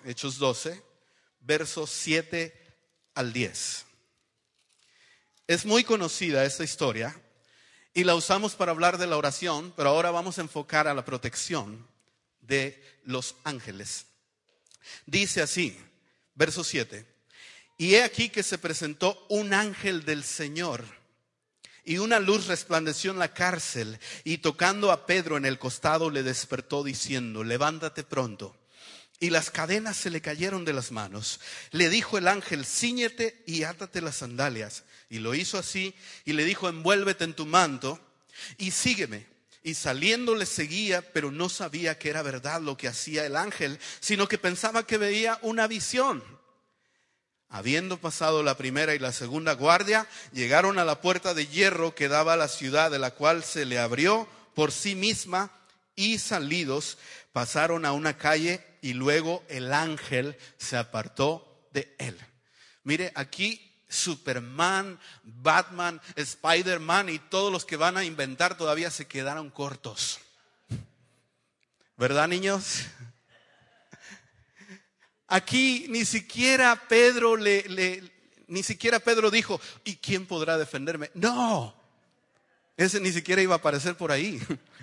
versos 7 al 10. Es muy conocida esta historia y la usamos para hablar de la oración, pero ahora vamos a enfocar a la protección de los ángeles. Dice así, verso 7. Y he aquí que se presentó un ángel del Señor, y una luz resplandeció en la cárcel, y tocando a Pedro en el costado le despertó diciendo, levántate pronto. Y las cadenas se le cayeron de las manos. Le dijo el ángel, cíñete y átate las sandalias. Y lo hizo así, y le dijo, envuélvete en tu manto y sígueme. Y saliendo le seguía, pero no sabía que era verdad lo que hacía el ángel, sino que pensaba que veía una visión. Habiendo pasado la primera y la segunda guardia, llegaron a la puerta de hierro que daba a la ciudad, de la cual se le abrió por sí misma, y salidos pasaron a una calle, y luego el ángel se apartó de él. Mire, aquí Superman, Batman, Spider-Man y todos los que van a inventar todavía se quedaron cortos. ¿Verdad, niños? Aquí ni siquiera Pedro dijo, ¿y quién podrá defenderme? No. Ese ni siquiera iba a aparecer por ahí.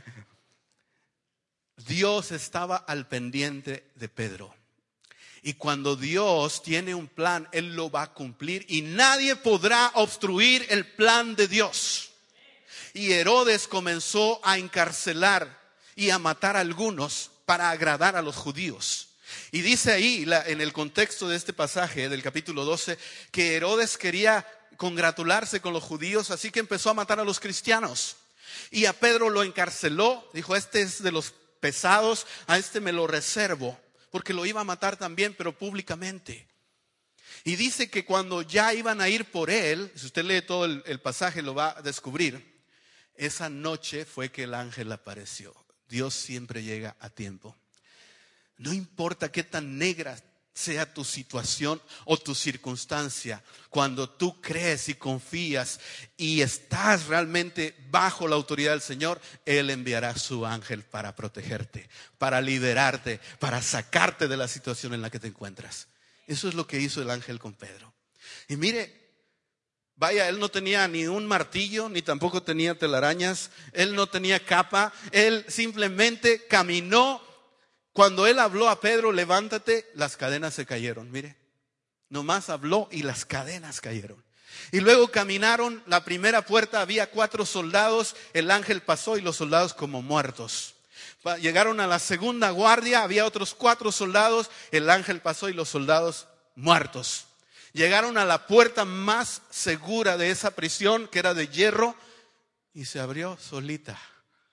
Dios estaba al pendiente de Pedro. Y cuando Dios tiene un plan, Él lo va a cumplir y nadie podrá obstruir el plan de Dios. Y Herodes comenzó a encarcelar y a matar a algunos para agradar a los judíos. Y dice ahí, en el contexto de este pasaje del capítulo 12, que Herodes quería congratularse con los judíos, así que empezó a matar a los cristianos. Y a Pedro lo encarceló, dijo, este es de los pesados, a este me lo reservo, porque lo iba a matar también, pero públicamente. Y dice que cuando ya iban a ir por él, si usted lee todo el pasaje lo va a descubrir, esa noche fue que el ángel apareció. Dios siempre llega a tiempo. No importa qué tan negra sea tu situación o tu circunstancia, cuando tú crees y confías y estás realmente bajo la autoridad del Señor, Él enviará su ángel para protegerte, para liberarte, para sacarte de la situación en la que te encuentras. Eso es lo que hizo el ángel con Pedro. Y mire, vaya, él no tenía ni un martillo, ni tampoco tenía telarañas, él no tenía capa, él simplemente caminó. Cuando él habló a Pedro, levántate, las cadenas se cayeron, mire. Nomás habló y las cadenas cayeron. Y luego caminaron, la primera puerta había 4 soldados, el ángel pasó y los soldados como muertos. Llegaron a la segunda guardia, había otros 4 soldados, el ángel pasó y los soldados muertos. Llegaron a la puerta más segura de esa prisión, que era de hierro, y se abrió solita.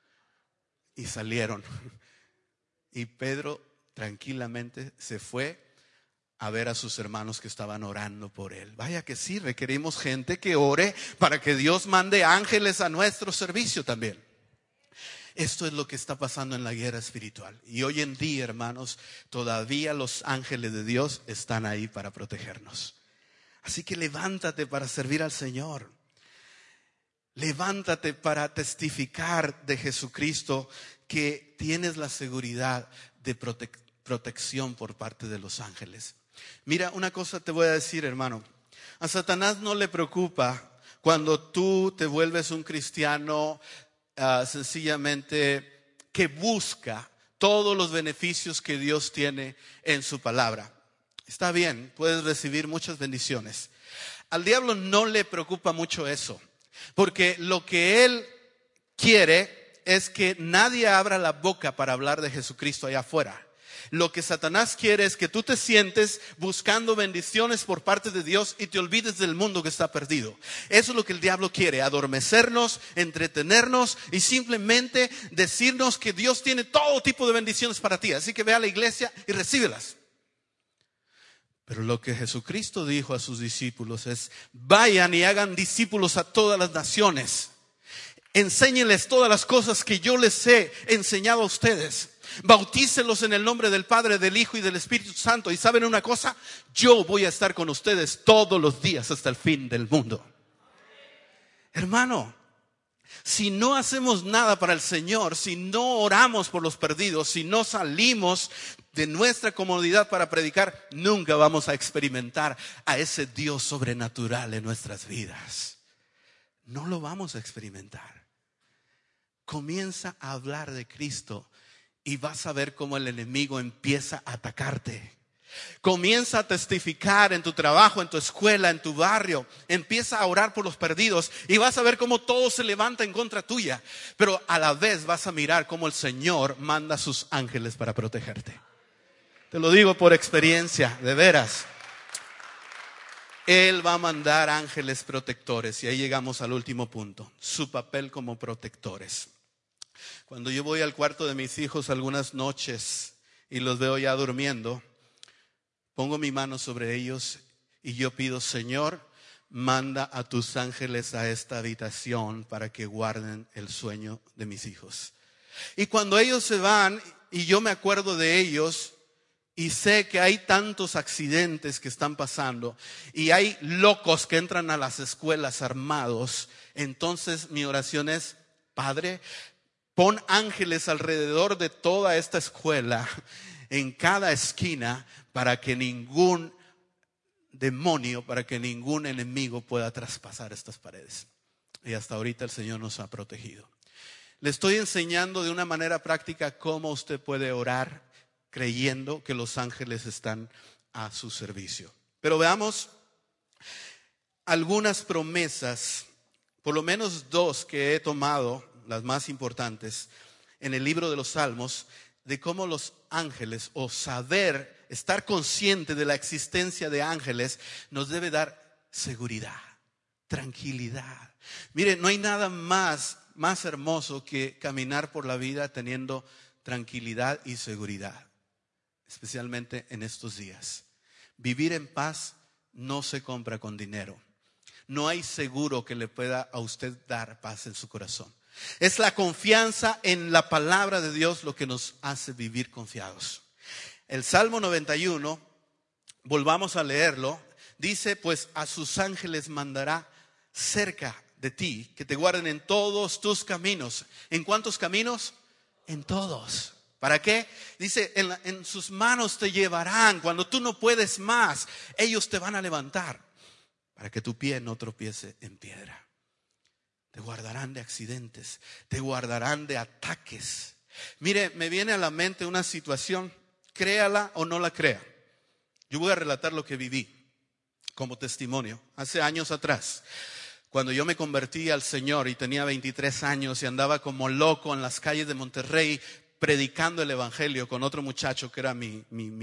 Y salieron. Y Pedro tranquilamente se fue a ver a sus hermanos que estaban orando por él. Vaya que sí, requerimos gente que ore para que Dios mande ángeles a nuestro servicio también. Esto es lo que está pasando en la guerra espiritual. Y hoy en día, hermanos, todavía los ángeles de Dios están ahí para protegernos. Así que levántate para servir al Señor. Levántate para testificar de Jesucristo, que tienes la seguridad de protección por parte de los ángeles. Mira, una cosa te voy a decir, hermano. A Satanás no le preocupa cuando tú te vuelves un cristiano sencillamente que busca todos los beneficios que Dios tiene en su palabra. Está bien, puedes recibir muchas bendiciones. Al diablo no le preocupa mucho eso, porque lo que él quiere es que nadie abra la boca para hablar de Jesucristo allá afuera. Lo que Satanás quiere es que tú te sientes buscando bendiciones por parte de Dios y te olvides del mundo que está perdido. Eso es lo que el diablo quiere, adormecernos, entretenernos y simplemente decirnos que Dios tiene todo tipo de bendiciones para ti. Así que ve a la iglesia y recíbelas. Pero lo que Jesucristo dijo a sus discípulos es: vayan y hagan discípulos a todas las naciones. Enséñenles todas las cosas que yo les he enseñado a ustedes. Bautícelos en el nombre del Padre, del Hijo y del Espíritu Santo. Y ¿saben una cosa? Yo voy a estar con ustedes todos los días hasta el fin del mundo. Hermano, si no hacemos nada para el Señor, si no oramos por los perdidos, si no salimos de nuestra comodidad para predicar, nunca vamos a experimentar a ese Dios sobrenatural en nuestras vidas. No lo vamos a experimentar. Comienza a hablar de Cristo y vas a ver cómo el enemigo empieza a atacarte. Comienza a testificar en tu trabajo, en tu escuela, en tu barrio. Empieza a orar por los perdidos y vas a ver cómo todo se levanta en contra tuya. Pero a la vez vas a mirar cómo el Señor manda a sus ángeles para protegerte. Te lo digo por experiencia, de veras. Él va a mandar ángeles protectores. Y ahí llegamos al último punto: su papel como protectores. Cuando yo voy al cuarto de mis hijos algunas noches y los veo ya durmiendo, pongo mi mano sobre ellos y yo pido: Señor, manda a tus ángeles a esta habitación para que guarden el sueño de mis hijos. Y cuando ellos se van y yo me acuerdo de ellos y sé que hay tantos accidentes que están pasando y hay locos que entran a las escuelas armados, entonces mi oración es: Padre, pon ángeles alrededor de toda esta escuela, en cada esquina, para que ningún demonio, para que ningún enemigo pueda traspasar estas paredes. y hasta ahorita el Señor nos ha protegido. Le estoy enseñando de una manera práctica cómo usted puede orar creyendo que los ángeles están a su servicio. Pero veamos algunas promesas, por lo menos dos que he tomado, las más importantes, en el libro de los Salmos, de cómo los ángeles, o saber, estar consciente de la existencia de ángeles, nos debe dar seguridad, tranquilidad. Mire, no hay nada más hermoso que caminar por la vida teniendo tranquilidad y seguridad, especialmente en estos días. Vivir en paz no se compra con dinero. No hay seguro que le pueda a usted dar paz en su corazón. Es la confianza en la palabra de Dios lo que nos hace vivir confiados. El Salmo 91, volvamos a leerlo, dice: pues a sus ángeles mandará cerca de ti, que te guarden en todos tus caminos. ¿En cuántos caminos? En todos. ¿Para qué? Dice, en sus manos te llevarán. Cuando tú no puedes más, ellos te van a levantar para que tu pie no tropiece en piedra. Te guardarán de accidentes, te guardarán de ataques. Mire, me viene a la mente una situación, créala o no la crea. Yo voy a relatar lo que viví como testimonio hace años atrás. Cuando yo me convertí al Señor y tenía 23 años y andaba como loco en las calles de Monterrey predicando el evangelio con otro muchacho que era mi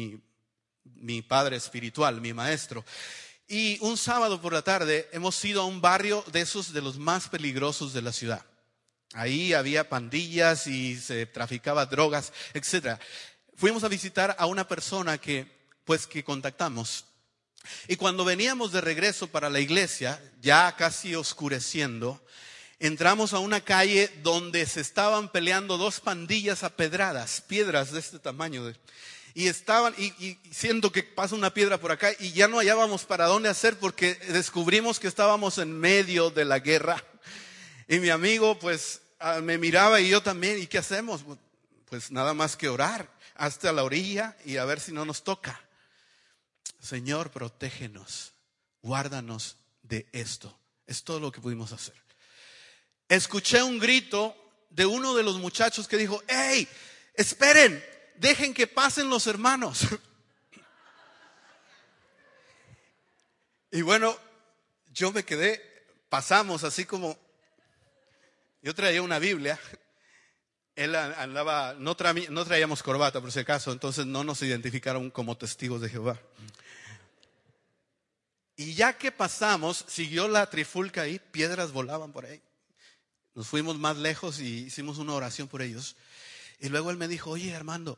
padre espiritual, mi maestro. Y un sábado por la tarde hemos ido a un barrio de esos de los más peligrosos de la ciudad. Ahí había pandillas y se traficaba drogas, etc. Fuimos a visitar a una persona que contactamos. Y cuando veníamos de regreso para la iglesia, ya casi oscureciendo, entramos a una calle donde se estaban peleando dos pandillas a pedradas, piedras de este tamaño. Y siento que pasa una piedra por acá y ya no hallábamos para dónde hacer porque descubrimos que estábamos en medio de la guerra. Y mi amigo me miraba y yo también. ¿Y qué hacemos? Pues nada más que orar hasta la orilla y a ver si no nos toca. Señor, protégenos, guárdanos de esto. Es todo lo que pudimos hacer. Escuché un grito de uno de los muchachos que dijo: ¡Hey, esperen! Dejen que pasen los hermanos. Y bueno, yo me quedé, pasamos así como, yo traía una Biblia, él andaba, no traíamos corbata por si acaso, entonces no nos identificaron como testigos de Jehová. Y ya que pasamos, siguió la trifulca ahí, piedras volaban por ahí. Nos fuimos más lejos y hicimos una oración por ellos. Y luego él me dijo: oye, Armando,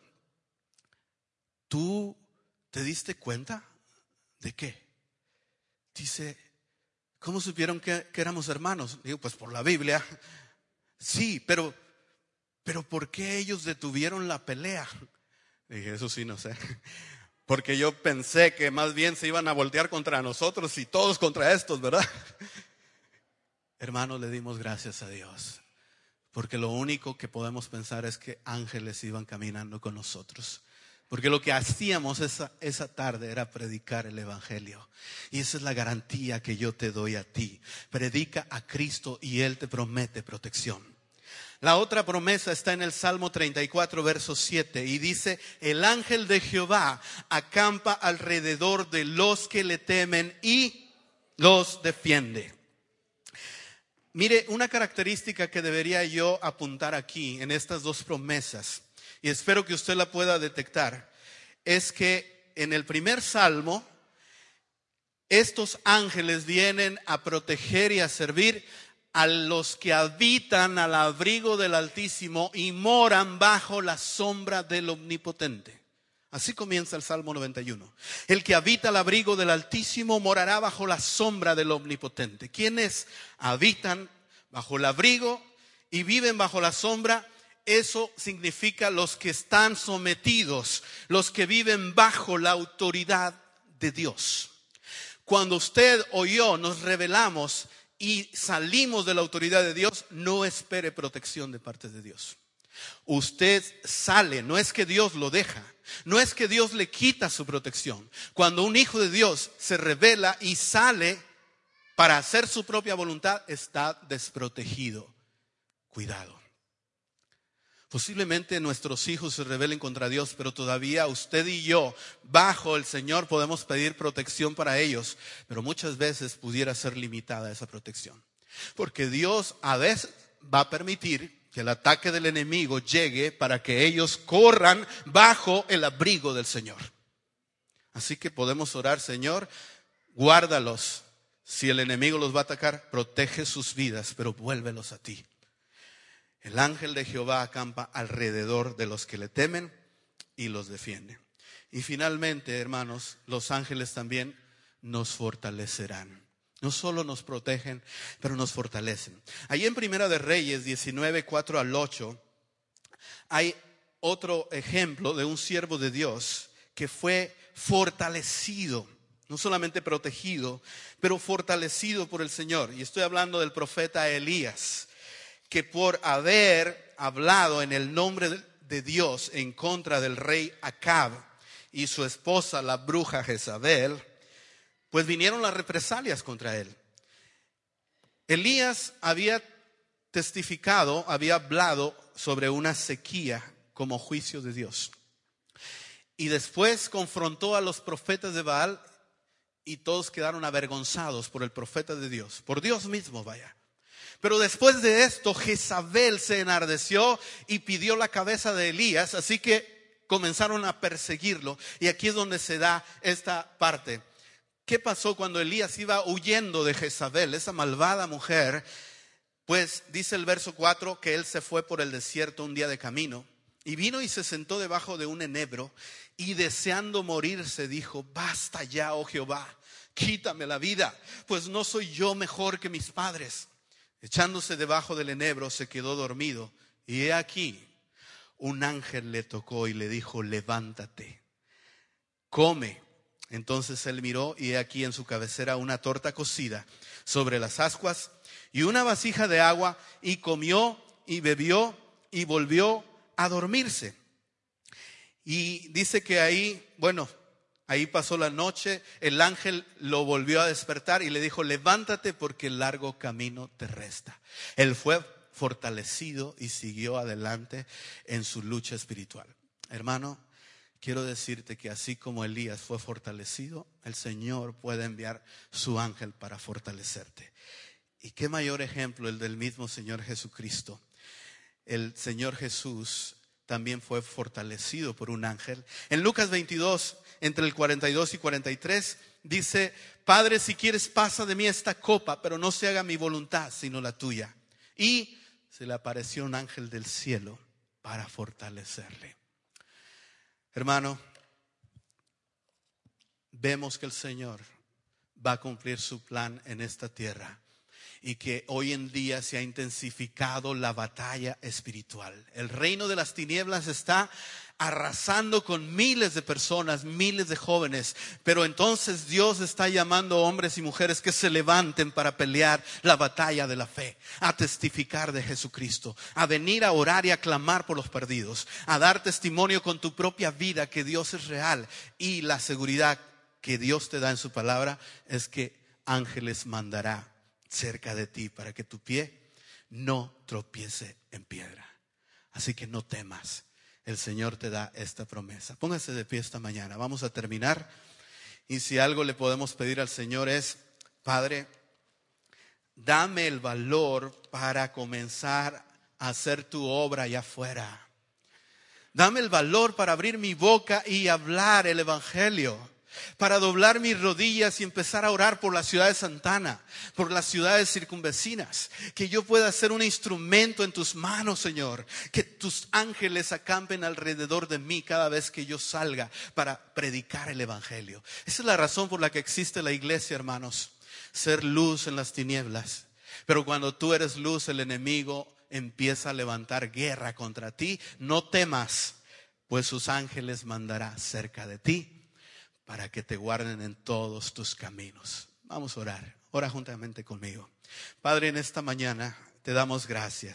¿tú te diste cuenta de qué? Dice: ¿cómo supieron que éramos hermanos? Digo: pues por la Biblia. Sí, pero ¿por qué ellos detuvieron la pelea? Dije: eso sí, no sé. Porque yo pensé que más bien se iban a voltear contra nosotros y todos contra estos, ¿verdad? Hermanos, le dimos gracias a Dios. Porque lo único que podemos pensar es que ángeles iban caminando con nosotros. Porque lo que hacíamos esa tarde era predicar el evangelio. Y esa es la garantía que yo te doy a ti. Predica a Cristo y Él te promete protección. La otra promesa está en el Salmo 34, verso 7. Y dice: el ángel de Jehová acampa alrededor de los que le temen y los defiende. Mire, una característica que debería yo apuntar aquí en estas dos promesas, y espero que usted la pueda detectar, es que en el primer salmo, estos ángeles vienen a proteger y a servir a los que habitan al abrigo del Altísimo y moran bajo la sombra del Omnipotente. Así comienza el Salmo 91. El que habita al abrigo del Altísimo morará bajo la sombra del Omnipotente. ¿Quiénes habitan bajo el abrigo y viven bajo la sombra? Eso significa los que están sometidos, los que viven bajo la autoridad de Dios. Cuando usted o yo nos rebelamos y salimos de la autoridad de Dios, no espere protección de parte de Dios. Usted sale, no es que Dios lo deja, no es que Dios le quita su protección. Cuando un hijo de Dios se rebela y sale, para hacer su propia voluntad, está desprotegido. Cuidado. Posiblemente nuestros hijos se rebelen contra Dios, pero todavía usted y yo, bajo el Señor, podemos pedir protección para ellos, pero muchas veces pudiera ser limitada esa protección. Porque Dios a veces va a permitir que el ataque del enemigo llegue para que ellos corran bajo el abrigo del Señor. Así que podemos orar: Señor, guárdalos. Si el enemigo los va a atacar, protege sus vidas, pero vuélvelos a ti. El ángel de Jehová acampa alrededor de los que le temen y los defiende. Y finalmente, hermanos, los ángeles también nos fortalecerán. No solo nos protegen, pero nos fortalecen. Ahí en Primera de Reyes 19, 4 al 8, hay otro ejemplo de un siervo de Dios que fue fortalecido. No solamente protegido, pero fortalecido por el Señor. Y estoy hablando del profeta Elías, que por haber hablado en el nombre de Dios en contra del rey Acab y su esposa, la bruja Jezabel, pues vinieron las represalias contra él. Elías había testificado, había hablado sobre una sequía como juicio de Dios. Y después confrontó a los profetas de Baal y todos quedaron avergonzados por el profeta de Dios, por Dios mismo, vaya. Pero después de esto, Jezabel se enardeció y pidió la cabeza de Elías, así que comenzaron a perseguirlo. Y aquí es donde se da esta parte. ¿Qué pasó cuando Elías iba huyendo de Jezabel, esa malvada mujer? Pues dice el verso 4 que él se fue por el desierto un día de camino y vino y se sentó debajo de un enebro y deseando morirse dijo: basta ya, oh Jehová, quítame la vida, pues no soy yo mejor que mis padres. Echándose debajo del enebro se quedó dormido y he aquí un ángel le tocó y le dijo: levántate, come. Entonces él miró y he aquí en su cabecera una torta cocida sobre las ascuas y una vasija de agua, y comió y bebió y volvió a dormirse. Y dice que ahí pasó la noche. El ángel lo volvió a despertar y le dijo: levántate porque el largo camino te resta. Él fue fortalecido y siguió adelante en su lucha espiritual. Hermano, quiero decirte que así como Elías fue fortalecido, el Señor puede enviar su ángel para fortalecerte. Y qué mayor ejemplo el del mismo Señor Jesucristo. El Señor Jesús también fue fortalecido por un ángel. En Lucas 22, entre el 42 y 43, dice: Padre, si quieres, pasa de mí esta copa, pero no se haga mi voluntad, sino la tuya. Y se le apareció un ángel del cielo para fortalecerle. Hermano, vemos que el Señor va a cumplir su plan en esta tierra. Y que hoy en día se ha intensificado la batalla espiritual. El reino de las tinieblas está arrasando con miles de personas, miles de jóvenes. Pero entonces Dios está llamando a hombres y mujeres que se levanten para pelear la batalla de la fe, a testificar de Jesucristo, a venir a orar y a clamar por los perdidos, a dar testimonio con tu propia vida que Dios es real. Y la seguridad que Dios te da en su palabra es que ángeles mandará cerca de ti para que tu pie no tropiece en piedra. Así que no temas, el Señor te da esta promesa. Póngase de pie esta mañana, vamos a terminar. Y si algo le podemos pedir al Señor es: Padre, dame el valor para comenzar a hacer tu obra allá afuera. Dame el valor para abrir mi boca y hablar el evangelio, para doblar mis rodillas y empezar a orar por la ciudad de Santana, por las ciudades circunvecinas. Que yo pueda ser un instrumento en tus manos, Señor. Que tus ángeles acampen alrededor de mí cada vez que yo salga para predicar el evangelio. Esa es la razón por la que existe la iglesia, hermanos. Ser luz en las tinieblas. Pero cuando tú eres luz, el enemigo empieza a levantar guerra contra ti. No temas, pues sus ángeles mandará cerca de ti para que te guarden en todos tus caminos. Vamos a orar. Ora juntamente conmigo. Padre, en esta mañana te damos gracias.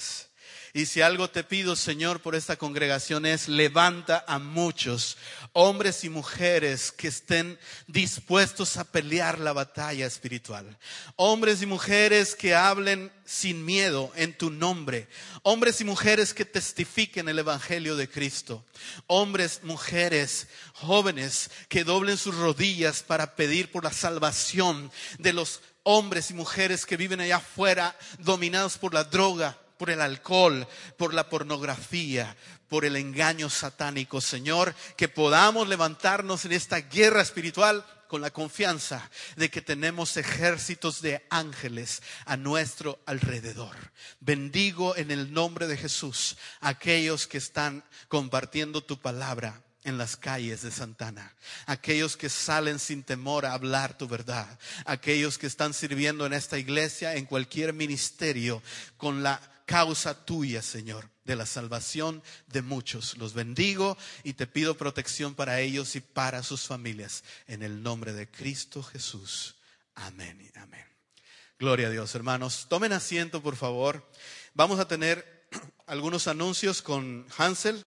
Y si algo te pido, Señor, por esta congregación es levanta a muchos hombres y mujeres que estén dispuestos a pelear la batalla espiritual. Hombres y mujeres que hablen sin miedo en tu nombre. Hombres y mujeres que testifiquen el evangelio de Cristo. Hombres, mujeres, jóvenes que doblen sus rodillas para pedir por la salvación de los hombres y mujeres que viven allá afuera dominados por la droga, por el alcohol, por la pornografía, por el engaño satánico. Señor, que podamos levantarnos en esta guerra espiritual con la confianza de que tenemos ejércitos de ángeles a nuestro alrededor. Bendigo en el nombre de Jesús a aquellos que están compartiendo tu palabra en las calles de Santana, aquellos que salen sin temor a hablar tu verdad, aquellos que están sirviendo en esta iglesia, en cualquier ministerio, con la causa tuya, Señor, de la salvación de muchos. Los bendigo y te pido protección para ellos y para sus familias, en el nombre de Cristo Jesús. Amén y amén. Gloria a Dios, hermanos. Tomen asiento, por favor. Vamos a tener algunos anuncios con Hansel.